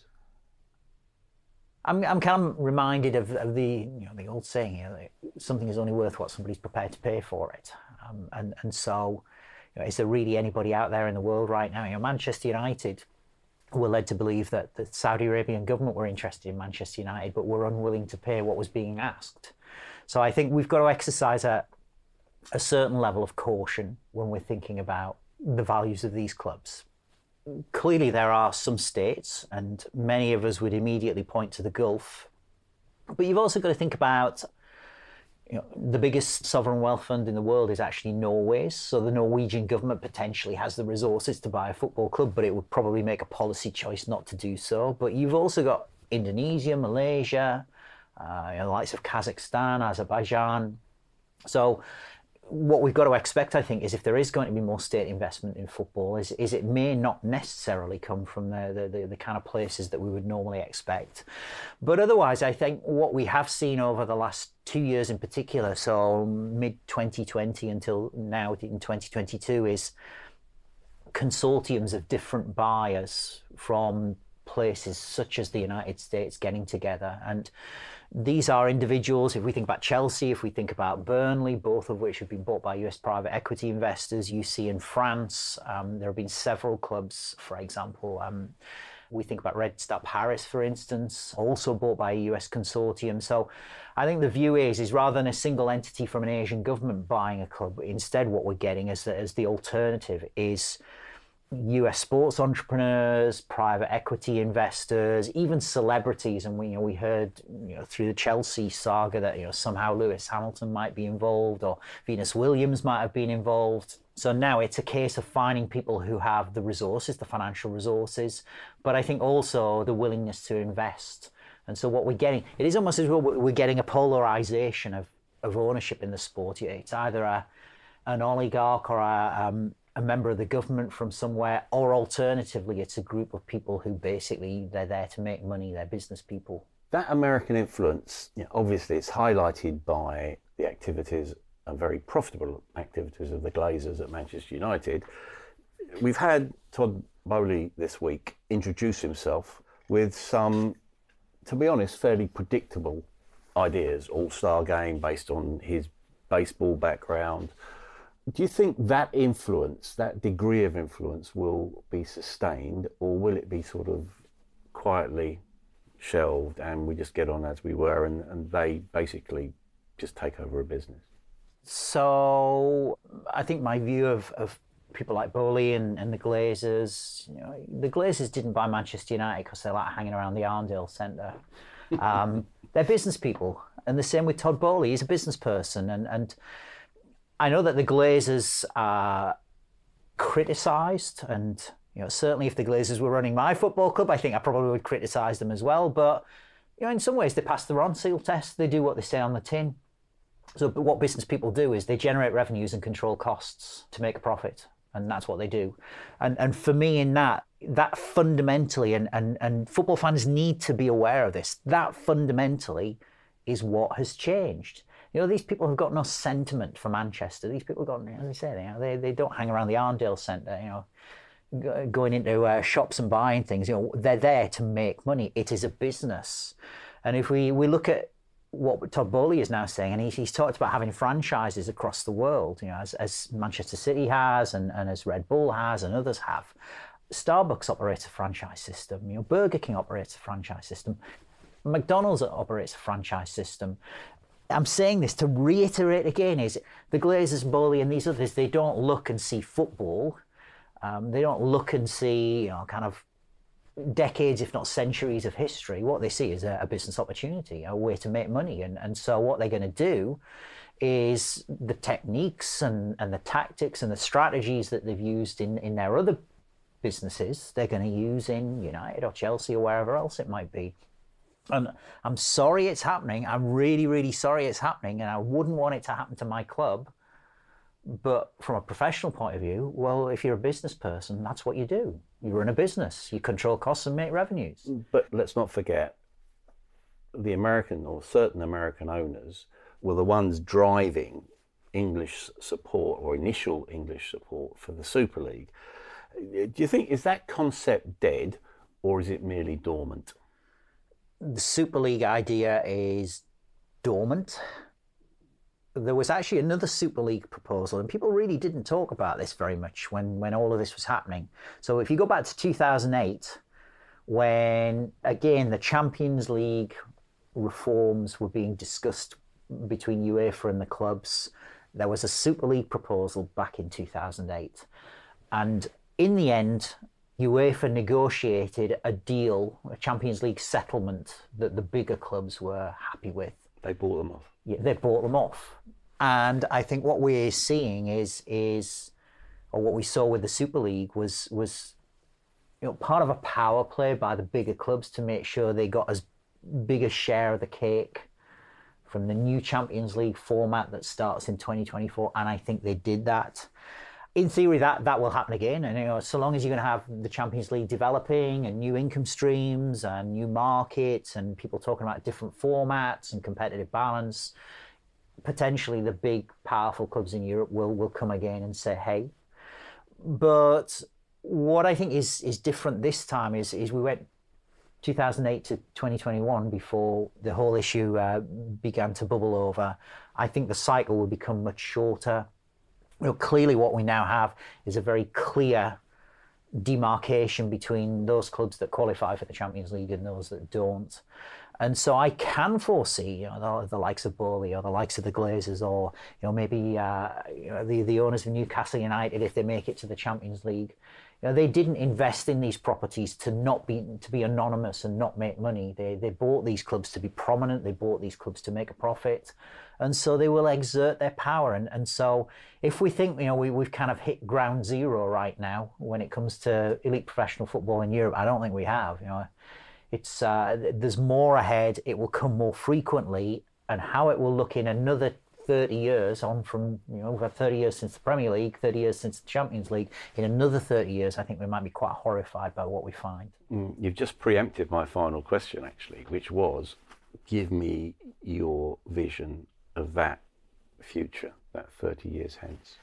I'm, I'm kind of reminded of, of the you know the old saying, you know, something is only worth what somebody's prepared to pay for it. Um, and and so, you know, is there really anybody out there in the world right now? You know, Manchester United were led to believe that the Saudi Arabian government were interested in Manchester United, but were unwilling to pay what was being asked. So I think we've got to exercise a, a certain level of caution when we're thinking about the values of these clubs. Clearly there are some states, and many of us would immediately point to the Gulf, but you've also got to think about, you know, the biggest sovereign wealth fund in the world is actually Norway's. So the Norwegian government potentially has the resources to buy a football club, but it would probably make a policy choice not to do so. But you've also got Indonesia, Malaysia, uh, you know, the likes of Kazakhstan, Azerbaijan. So what we've got to expect, I think, is if there is going to be more state investment in football, is, is it may not necessarily come from the, the, the, the kind of places that we would normally expect. But otherwise, I think what we have seen over the last two years in particular, so mid twenty twenty until now in twenty twenty-two, is consortiums of different buyers from places such as the United States getting together. And these are individuals, if we think about Chelsea, if we think about Burnley, both of which have been bought by U S private equity investors. You see in France, um, there have been several clubs, for example, um, we think about Red Star Paris, for instance, also bought by a U S consortium. So I think the view is, is rather than a single entity from an Asian government buying a club, instead what we're getting as the, as the alternative is U S sports entrepreneurs, private equity investors, even celebrities. And we, you know, we heard, you know, through the Chelsea saga that, you know, somehow Lewis Hamilton might be involved, or Venus Williams might have been involved. So now it's a case of finding people who have the resources, the financial resources, but I think also the willingness to invest. And so what we're getting, it is almost as well we're getting a polarization of, of ownership in the sport. It's either a, an oligarch or a, um, a member of the government from somewhere, or alternatively, it's a group of people who basically, they're there to make money, they're business people. That American influence, you know, obviously it's highlighted by the activities and very profitable activities of the Glazers at Manchester United. We've had Todd Boehly this week introduce himself with some, to be honest, fairly predictable ideas. All-star game based on his baseball background. Do you think that influence, that degree of influence, will be sustained, or will it be sort of quietly shelved and we just get on as we were, and, and they basically just take over a business? So I think my view of, of people like Boehly and, and the Glazers, you know, the Glazers didn't buy Manchester United because they like hanging around the Arndale Centre. Um, they're business people, and the same with Todd Boehly. He's a business person, and and. I know that the Glazers are criticised, and you know, certainly if the Glazers were running my football club, I think I probably would criticise them as well. But you know, in some ways, they pass the Ronseal test. They do what they say on the tin. So what business people do is they generate revenues and control costs to make a profit, and that's what they do. And and for me, in that, that fundamentally, and and and football fans need to be aware of this. That fundamentally is what has changed. You know, these people have got no sentiment for Manchester. These people have got, as I say, you know, they, they don't hang around the Arndale Centre. You know, going into uh, shops and buying things. You know, they're there to make money. It is a business. And if we, we look at what Todd Boehly is now saying, and he's, he's talked about having franchises across the world, you know, as, as Manchester City has and, and as Red Bull has and others have. Starbucks operates a franchise system. You know, Burger King operates a franchise system. McDonald's operates a franchise system. I'm saying this to reiterate again, is the Glazers, Boehly and these others, they don't look and see football. Um, they don't look and see, you know, kind of decades, if not centuries of history. What they see is a, a business opportunity, a way to make money. And, and so what they're going to do is the techniques and, and the tactics and the strategies that they've used in, in their other businesses, they're going to use in United or Chelsea or wherever else it might be. And I'm sorry it's happening. I'm really, really sorry it's happening. And I wouldn't want it to happen to my club. But from a professional point of view, well, if you're a business person, that's what you do. You run a business. You control costs and make revenues. But let's not forget, the American or certain American owners were the ones driving English support or initial English support for the Super League. Do you think, is that concept dead or is it merely dormant? The Super League idea is dormant. There was actually another Super League proposal, and people really didn't talk about this very much when, when all of this was happening. So if you go back to two thousand eight, when, again, the Champions League reforms were being discussed between UEFA and the clubs, there was a Super League proposal back in two thousand eight. And in the end, UEFA negotiated a deal, a Champions League settlement that the bigger clubs were happy with. They bought them off. Yeah, they bought them off. And I think what we're seeing is, is or what we saw with the Super League was, was you know, part of a power play by the bigger clubs to make sure they got as big a share of the cake from the new Champions League format that starts in twenty twenty-four. And I think they did that. In theory, that, that will happen again. And you know, so long as you're going to have the Champions League developing and new income streams and new markets and people talking about different formats and competitive balance, potentially the big, powerful clubs in Europe will, will come again and say, hey. But what I think is, is different this time is, is we went two thousand eight to twenty twenty-one before the whole issue uh, began to bubble over. I think the cycle will become much shorter. You know, clearly what we now have is a very clear demarcation between those clubs that qualify for the Champions League and those that don't. And so I can foresee, you know, the, the likes of Boehly or the likes of the Glazers, or you know, maybe uh, you know, the the owners of Newcastle United, if they make it to the Champions League. You know, they didn't invest in these properties to not be to be anonymous and not make money. They they bought these clubs to be prominent. They bought these clubs to make a profit. And so they will exert their power. And, and so if we think, you know, we, we've kind of hit ground zero right now when it comes to elite professional football in Europe, I don't think we have. You know, it's uh, there's more ahead. It will come more frequently. And how it will look in another thirty years on from, you know, we've had thirty years since the Premier League, thirty years since the Champions League. In another thirty years, I think we might be quite horrified by what we find. Mm, you've just preempted my final question, actually, which was, give me your vision of that future, that thirty years hence.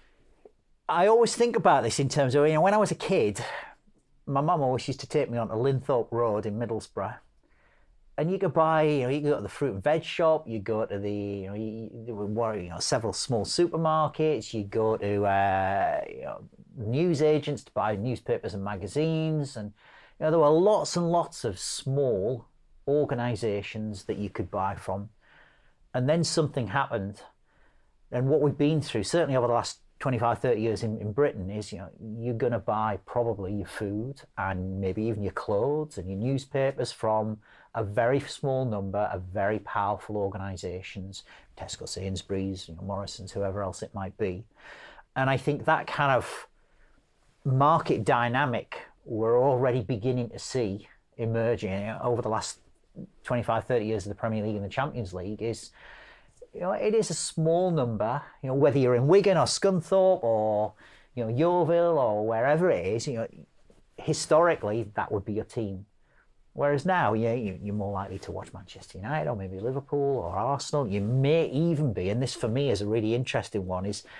I always think about this in terms of, you know, when I was a kid, my mum always used to take me on to Linthorpe Road in Middlesbrough. And you could buy, you know, you could go to the fruit and veg shop, you go to the, you know, you, there were, you know, several small supermarkets, you go to, uh, you know, news agents to buy newspapers and magazines. And, you know, there were lots and lots of small organisations that you could buy from. And then something happened. And what we've been through, certainly over the last twenty-five, thirty years in, in Britain, is, you know, you're going to buy probably your food and maybe even your clothes and your newspapers from a very small number of very powerful organisations, Tesco, Sainsbury's, you know, Morrison's, whoever else it might be. And I think that kind of market dynamic we're already beginning to see emerging, you know, over the last twenty-five, thirty years of the Premier League and the Champions League is, you know, it is a small number, you know, whether you're in Wigan or Scunthorpe or, you know, Yeovil or wherever it is, you know, historically that would be your team. Whereas now, yeah, you, you're more likely to watch Manchester United or maybe Liverpool or Arsenal. You may even be, and this for me is a really interesting one, is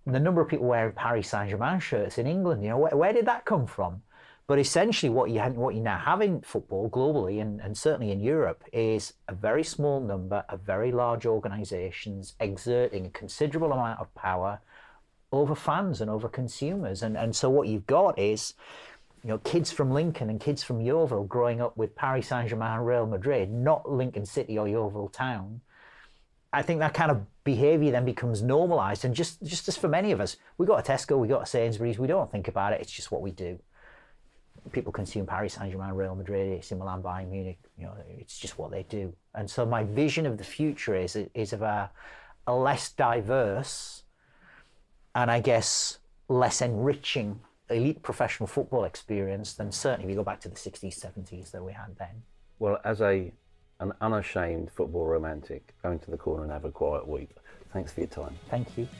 the number of people wearing Paris Saint-Germain shirts in England, you know, where, where did that come from? But essentially what you had, what you now have in football globally and, and certainly in Europe is a very small number of very large organisations exerting a considerable amount of power over fans and over consumers. And, and so what you've got is, you know, kids from Lincoln and kids from Yeovil growing up with Paris Saint-Germain and Real Madrid, not Lincoln City or Yeovil Town. I think that kind of behaviour then becomes normalised. And just, just as for many of us, we got a Tesco, we got a Sainsbury's, we don't think about it, it's just what we do. People consume Paris Saint-Germain, Real Madrid, A C Milan, Bayern Munich. You know, it's just what they do. And so my vision of the future is is of a, a less diverse and I guess less enriching elite professional football experience than certainly if you go back to the sixties, seventies that we had then. Well, as a an unashamed football romantic, go into the corner and have a quiet week. Thanks for your time. Thank you.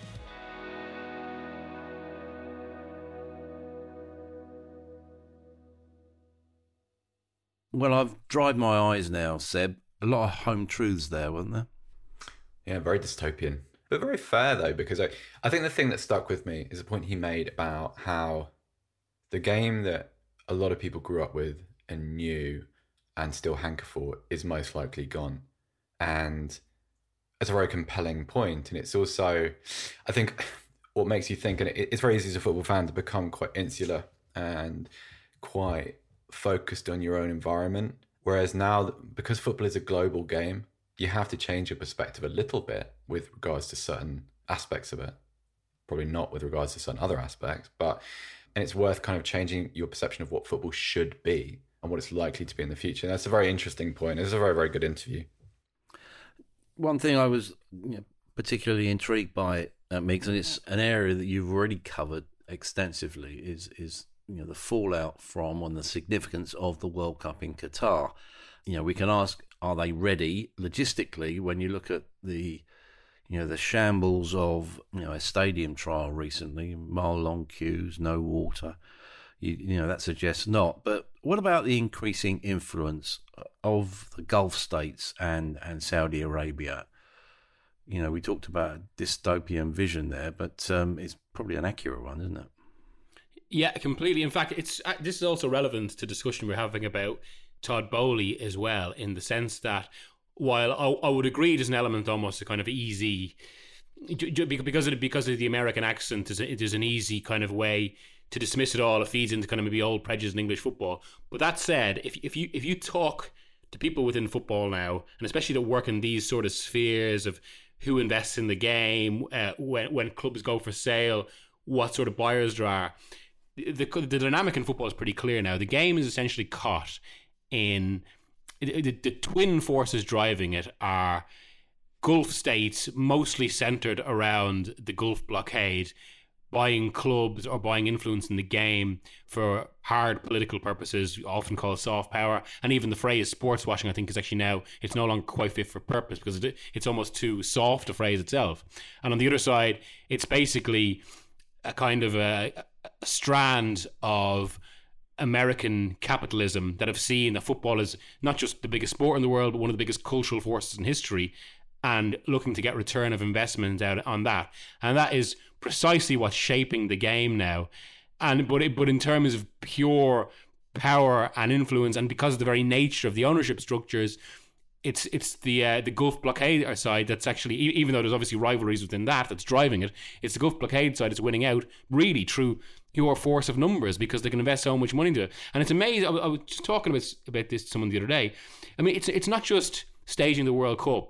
Well, I've dried my eyes now, Seb. A lot of home truths there, wasn't there? Yeah, very dystopian. But very fair, though, because I, I think the thing that stuck with me is the point he made about how the game that a lot of people grew up with and knew and still hanker for is most likely gone. And it's a very compelling point. And it's also, I think, what makes you think, and it, it's very easy as a football fan to become quite insular and quite focused on your own environment. Whereas now, because football is a global game, you have to change your perspective a little bit with regards to certain aspects of it. Probably not with regards to certain other aspects, but and it's worth kind of changing your perception of what football should be and what it's likely to be in the future. And that's a very interesting point. It's a very, very good interview. One thing I was you know, particularly intrigued by, uh, Migs, and it's an area that you've already covered extensively, is is you know the fallout from and the significance of the World Cup in Qatar. You know, we can ask, are they ready logistically when you look at the, you know, the shambles of, you know, a stadium trial recently, mile-long queues, no water. You, you know, that suggests not. But what about the increasing influence of the Gulf states and, and Saudi Arabia? You know, we talked about a dystopian vision there, but um, it's probably an accurate one, isn't it? Yeah, completely. In fact, it's uh, this is also relevant to discussion we're having about Todd Boehly as well, in the sense that while I, I would agree there's an element almost a kind of easy, because of, because of the American accent, there's an easy kind of way to dismiss it all. It feeds into kind of maybe old prejudice in English football. But that said, if if you if you talk to people within football now, and especially that work in these sort of spheres of who invests in the game, uh, when when clubs go for sale, what sort of buyers there are, the, the the dynamic in football is pretty clear now. The game is essentially caught in the, the, the twin forces driving it are Gulf states, mostly centered around the Gulf blockade, buying clubs or buying influence in the game for hard political purposes, often called soft power. And even the phrase sports washing, I think, is actually now, it's no longer quite fit for purpose because it, it's almost too soft a phrase itself. And on the other side, it's basically a kind of a, a strand of American capitalism that have seen that football is not just the biggest sport in the world, but one of the biggest cultural forces in history, and looking to get return of investment out on that. And that is precisely what's shaping the game now. And but it, but in terms of pure power and influence, and because of the very nature of the ownership structures, it's it's the uh, the Gulf blockade side that's actually, even though there's obviously rivalries within that that's driving it, it's the Gulf blockade side that's winning out really through pure force of numbers, because they can invest so much money into it. And it's amazing. I, I was just talking about about this to someone the other day. I mean, it's it's not just staging the World Cup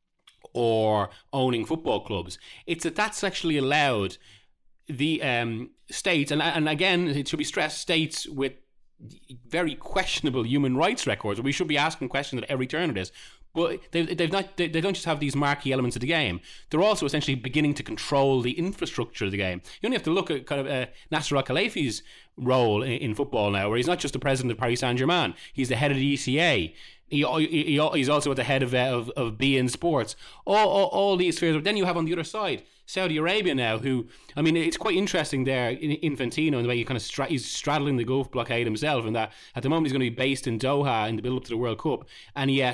or owning football clubs. It's that that's actually allowed the um, states, and and again, it should be stressed, states with very questionable human rights records. We should be asking questions at every turn of this. But they've, they've not, they, they don't just have these marquee elements of the game. They're also essentially beginning to control the infrastructure of the game. You only have to look at kind of uh, Nasser Al-Khelaifi's role in, in football now, where he's not just the president of Paris Saint-Germain, he's the head of the E C A. He, he, he's also at the head of uh, of, of B N Sports. All, all, all these spheres. But then you have on the other side Saudi Arabia now, who, I mean, it's quite interesting there in Infantino in the way he kind of stra- he's straddling the Gulf blockade himself, and that at the moment he's going to be based in Doha in the build up to the World Cup, and yet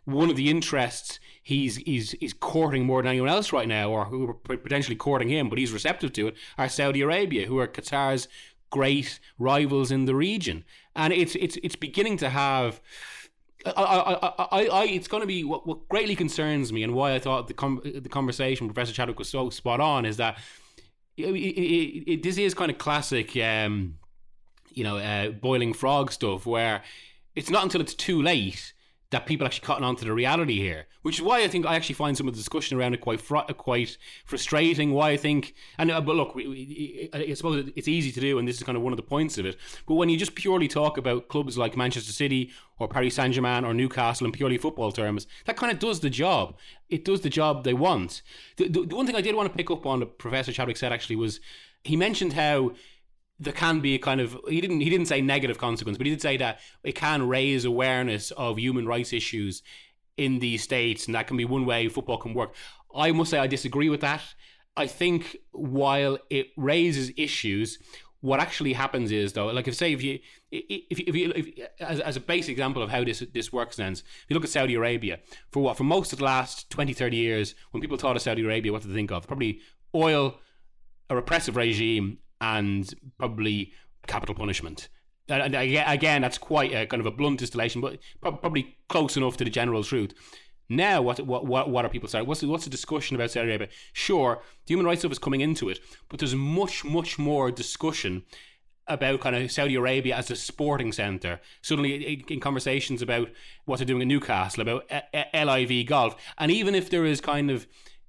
one of the interests he's he's he's courting more than anyone else right now, or who are potentially courting him, but he's receptive to it, are Saudi Arabia, who are Qatar's great rivals in the region. And it's it's it's beginning to have... I, I, I, I, it's going to be what, what greatly concerns me, and why I thought the com- the conversation with Professor Chadwick was so spot on, is that it, it, it, this is kind of classic, um, you know, uh, boiling frog stuff, where it's not until it's too late that people actually cotton on to the reality here, which is why I think I actually find some of the discussion around it quite fr- quite frustrating. Why I think, and uh, but look, we, we, I suppose it's easy to do, and this is kind of one of the points of it. But when you just purely talk about clubs like Manchester City or Paris Saint-Germain or Newcastle in purely football terms, that kind of does the job. It does the job they want. The, the, the one thing I did want to pick up on that Professor Chadwick said actually was, he mentioned how there can be a kind of, he didn't he didn't say negative consequence, but he did say that it can raise awareness of human rights issues in these states, and that can be one way football can work. I must say I disagree with that. I think while it raises issues, what actually happens is, though, like if say if you if if you if, as, as a basic example of how this this works, then if you look at Saudi Arabia, for what for most of the last twenty, thirty years, when people thought of Saudi Arabia, what did they think of? Probably oil, a repressive regime, and probably capital punishment. And again, that's quite a kind of a blunt distillation, but probably close enough to the general truth. Now, what what what are people saying? What's the, what's the discussion about Saudi Arabia? Sure, the human rights stuff is coming into it, but there's much, much more discussion about kind of Saudi Arabia as a sporting centre. Suddenly, in conversations about what they're doing in Newcastle, about L I V golf, and even if there is kind of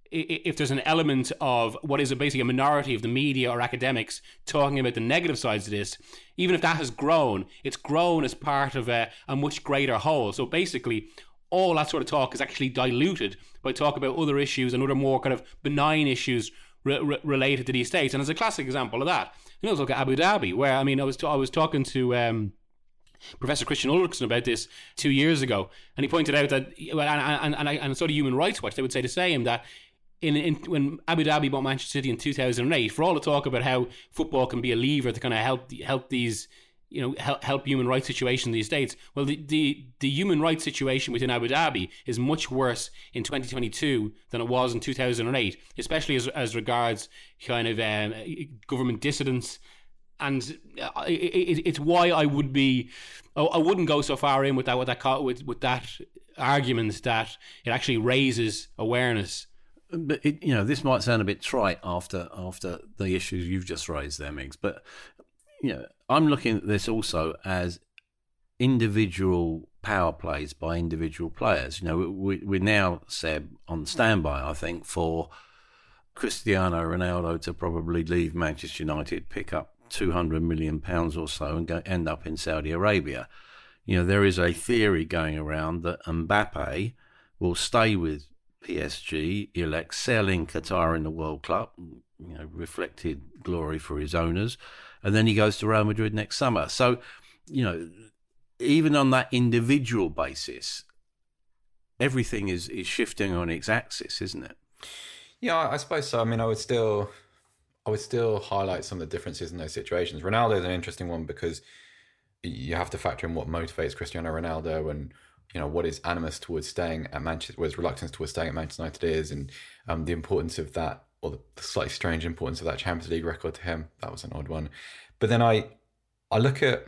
if there's an element of what is basically a minority of the media or academics talking about the negative sides of this, even if that has grown, it's grown as part of a, a much greater whole. So basically, all that sort of talk is actually diluted by talk about other issues and other more kind of benign issues re- re- related to these states. And as a classic example of that, you know, let's look at Abu Dhabi, where, I mean, I was t- I was talking to um, Professor Christian Ulrichsen about this two years ago, and he pointed out that, and, and, and, and so the Human Rights Watch, they would say the same, that In, in when Abu Dhabi bought Manchester City in two thousand eight, for all the talk about how football can be a lever to kind of help help these, you know, help, help human rights situation in these states, well, the, the the human rights situation within Abu Dhabi is much worse in twenty twenty-two than it was in two thousand eight, especially as as regards kind of um, government dissidents. And it, it, it's why I would be, I wouldn't go so far in with that with that with, with that argument that it actually raises awareness. But it, you know, this might sound a bit trite after after the issues you've just raised there, Miggs. But you know, I'm looking at this also as individual power plays by individual players. You know, we, we're now, Seb, on standby, I think, for Cristiano Ronaldo to probably leave Manchester United, pick up two hundred million pounds or so, and go, end up in Saudi Arabia. You know, there is a theory going around that Mbappe will stay with P S G, he'll excel in Qatar in the World Cup, you know, reflected glory for his owners, and then he goes to Real Madrid next summer. So, you know, even on that individual basis, everything is, is shifting on its axis, isn't it? Yeah, I suppose so. I mean, I would still, I would still highlight some of the differences in those situations. Ronaldo is an interesting one because you have to factor in what motivates Cristiano Ronaldo and, you know, what his animus towards staying at Manchester, what his reluctance towards staying at Manchester United is, and um, the importance of that, or the slightly strange importance of that Champions League record to him. That was an odd one. But then I, I look at,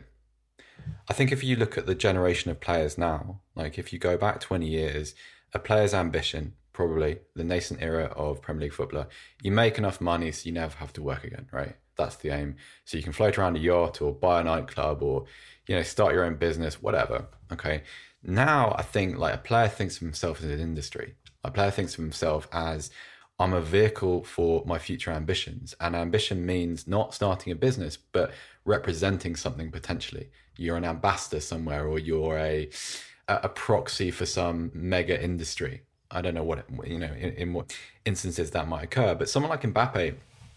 I think if you look at the generation of players now, like if you go back twenty years, a player's ambition, probably the nascent era of Premier League footballer, you make enough money so you never have to work again, right? That's the aim. So you can float around a yacht or buy a nightclub or, you know, start your own business, whatever. Okay. Now, I think like a player thinks of himself as an industry. A player thinks of himself as, I'm a vehicle for my future ambitions. And ambition means not starting a business, but representing something potentially. You're an ambassador somewhere, or you're a a proxy for some mega industry. I don't know what, it, you know, in, in what instances that might occur. But someone like Mbappe,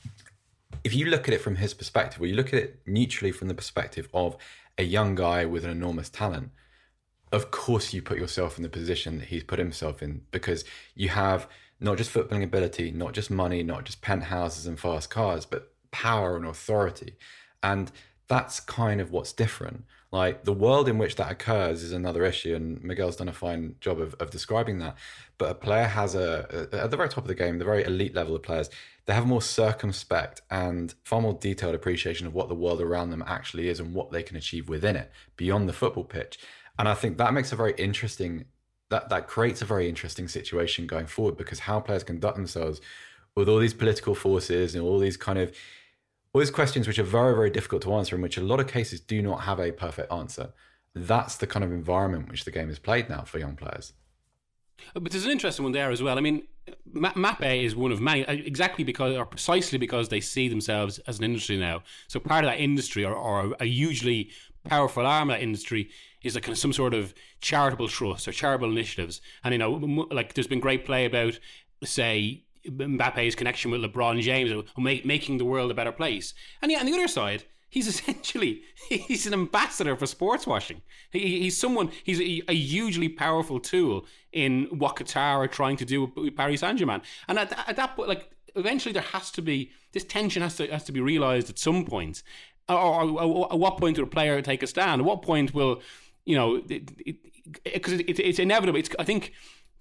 if you look at it from his perspective, or you look at it neutrally from the perspective of a young guy with an enormous talent, of course you put yourself in the position that he's put himself in, because you have not just footballing ability, not just money, not just penthouses and fast cars, but power and authority. And that's kind of what's different. Like, the world in which that occurs is another issue, and Miguel's done a fine job of, of describing that. But a player has a, a, at the very top of the game, the very elite level of players, they have a more circumspect and far more detailed appreciation of what the world around them actually is and what they can achieve within it, beyond the football pitch. And I think that makes a very interesting, that, that creates a very interesting situation going forward, because how players conduct themselves with all these political forces and all these kind of, all these questions which are very, very difficult to answer, in which a lot of cases do not have a perfect answer. That's the kind of environment which the game is played now for young players. But there's an interesting one there as well. I mean, Mbappe is one of many, exactly because, or precisely because they see themselves as an industry now. So part of that industry, or, or a hugely powerful arm of that industry, is like kind of some sort of charitable trust or charitable initiatives. And, you know, like there's been great play about, say, Mbappe's connection with LeBron James, or make, making the world a better place. And yeah, on the other side, he's essentially, he's an ambassador for sports washing. He, he's someone, he's a, a hugely powerful tool in what Qatar are trying to do with Paris Saint-Germain. And at, at that point, like, eventually there has to be, this tension has to has to be realised at some point. Or, or, or at what point will a player take a stand? At what point will, you know, because it, it, it, it's inevitable. It's, I think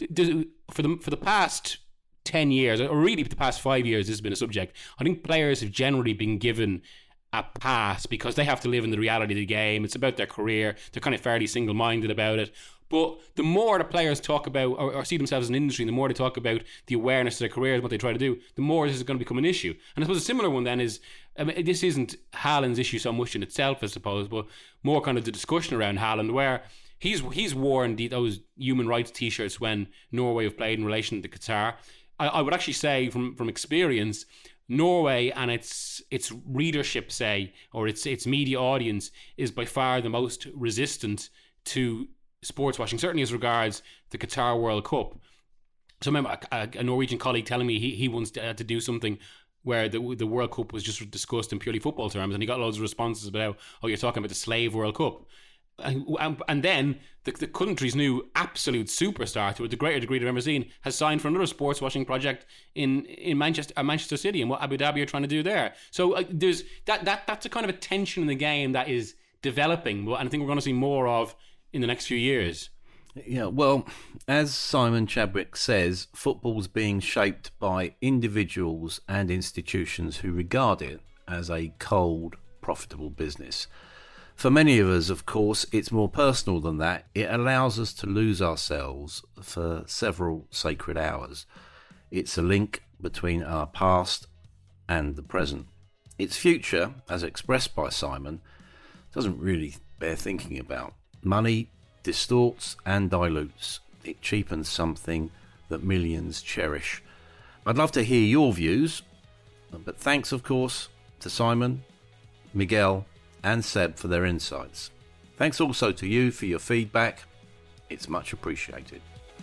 for the for the past ten years, or really for the past five years, this has been a subject. I think players have generally been given a pass because they have to live in the reality of the game. It's about their career. They're kind of fairly single-minded about it. But the more the players talk about, or, or see themselves as an industry, the more they talk about the awareness of their careers and what they try to do, the more this is going to become an issue. And I suppose a similar one then is, I mean, this isn't Haaland's issue so much in itself, I suppose, but more kind of the discussion around Haaland, where he's he's worn the, those human rights T-shirts when Norway have played in relation to Qatar. I, I would actually say from, from experience, Norway and its its readership, say, or its its media audience, is by far the most resistant to sports washing, certainly as regards the Qatar World Cup. So I remember a, a Norwegian colleague telling me he, he once had to do something where the the World Cup was just discussed in purely football terms, and he got loads of responses about, oh, you're talking about the slave World Cup. And, and then the, the country's new absolute superstar, to a greater degree than I've ever seen, has signed for another sports washing project in in Manchester, uh, Manchester City, and what Abu Dhabi are trying to do there. So uh, there's that that that's a kind of a tension in the game that is developing, and I think we're going to see more of in the next few years. Yeah, well, as Simon Chadwick says, football's being shaped by individuals and institutions who regard it as a cold, profitable business. For many of us, of course, it's more personal than that. It allows us to lose ourselves for several sacred hours. It's a link between our past and the present. Its future, as expressed by Simon, doesn't really bear thinking about. Money distorts and dilutes. It cheapens something that millions cherish. I'd love to hear your views, but thanks, of course, to Simon, Miguel, and Seb for their insights. Thanks also to you for your feedback. It's much appreciated.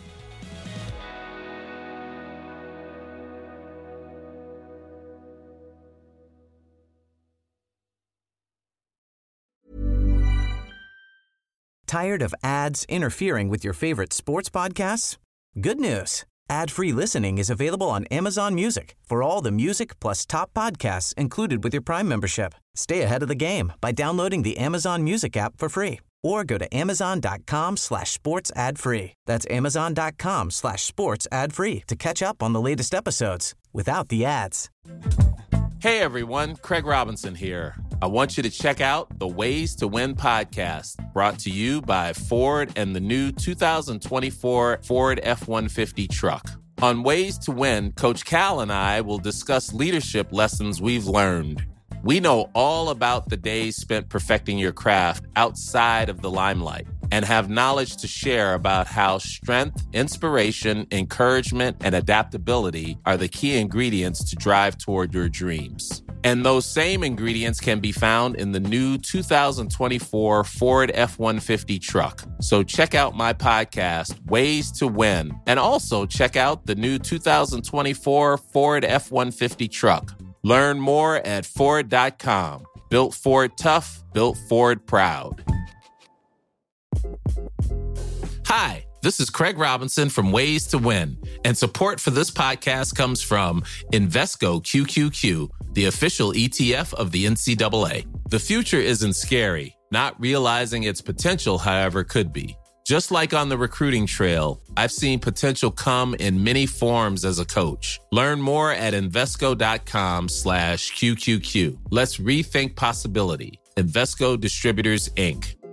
Tired of ads interfering with your favorite sports podcasts? Good news. Ad-free listening is available on Amazon Music for all the music plus top podcasts included with your Prime membership. Stay ahead of the game by downloading the Amazon Music app for free or go to amazon.com slash sports ad free. That's amazon.com slash sports ad free to catch up on the latest episodes without the ads. Hey everyone, Craig Robinson here. I want you to check out the Ways to Win podcast, brought to you by Ford and the new two thousand twenty-four Ford F one fifty truck. On Ways to Win, Coach Cal and I will discuss leadership lessons we've learned. We know all about the days spent perfecting your craft outside of the limelight and have knowledge to share about how strength, inspiration, encouragement, and adaptability are the key ingredients to drive toward your dreams. And those same ingredients can be found in the new two thousand twenty-four Ford F one fifty truck. So check out my podcast, Ways to Win, and also check out the new two thousand twenty-four Ford F one fifty truck. Learn more at Ford dot com. Built Ford tough, built Ford proud. Hi, this is Craig Robinson from Ways to Win, and support for this podcast comes from Invesco Q Q Q, the official E T F of the N C double A. The future isn't scary. Not realizing its potential, however, could be. Just like on the recruiting trail, I've seen potential come in many forms as a coach. Learn more at Invesco.com slash QQQ. Let's rethink possibility. Invesco Distributors, Incorporated.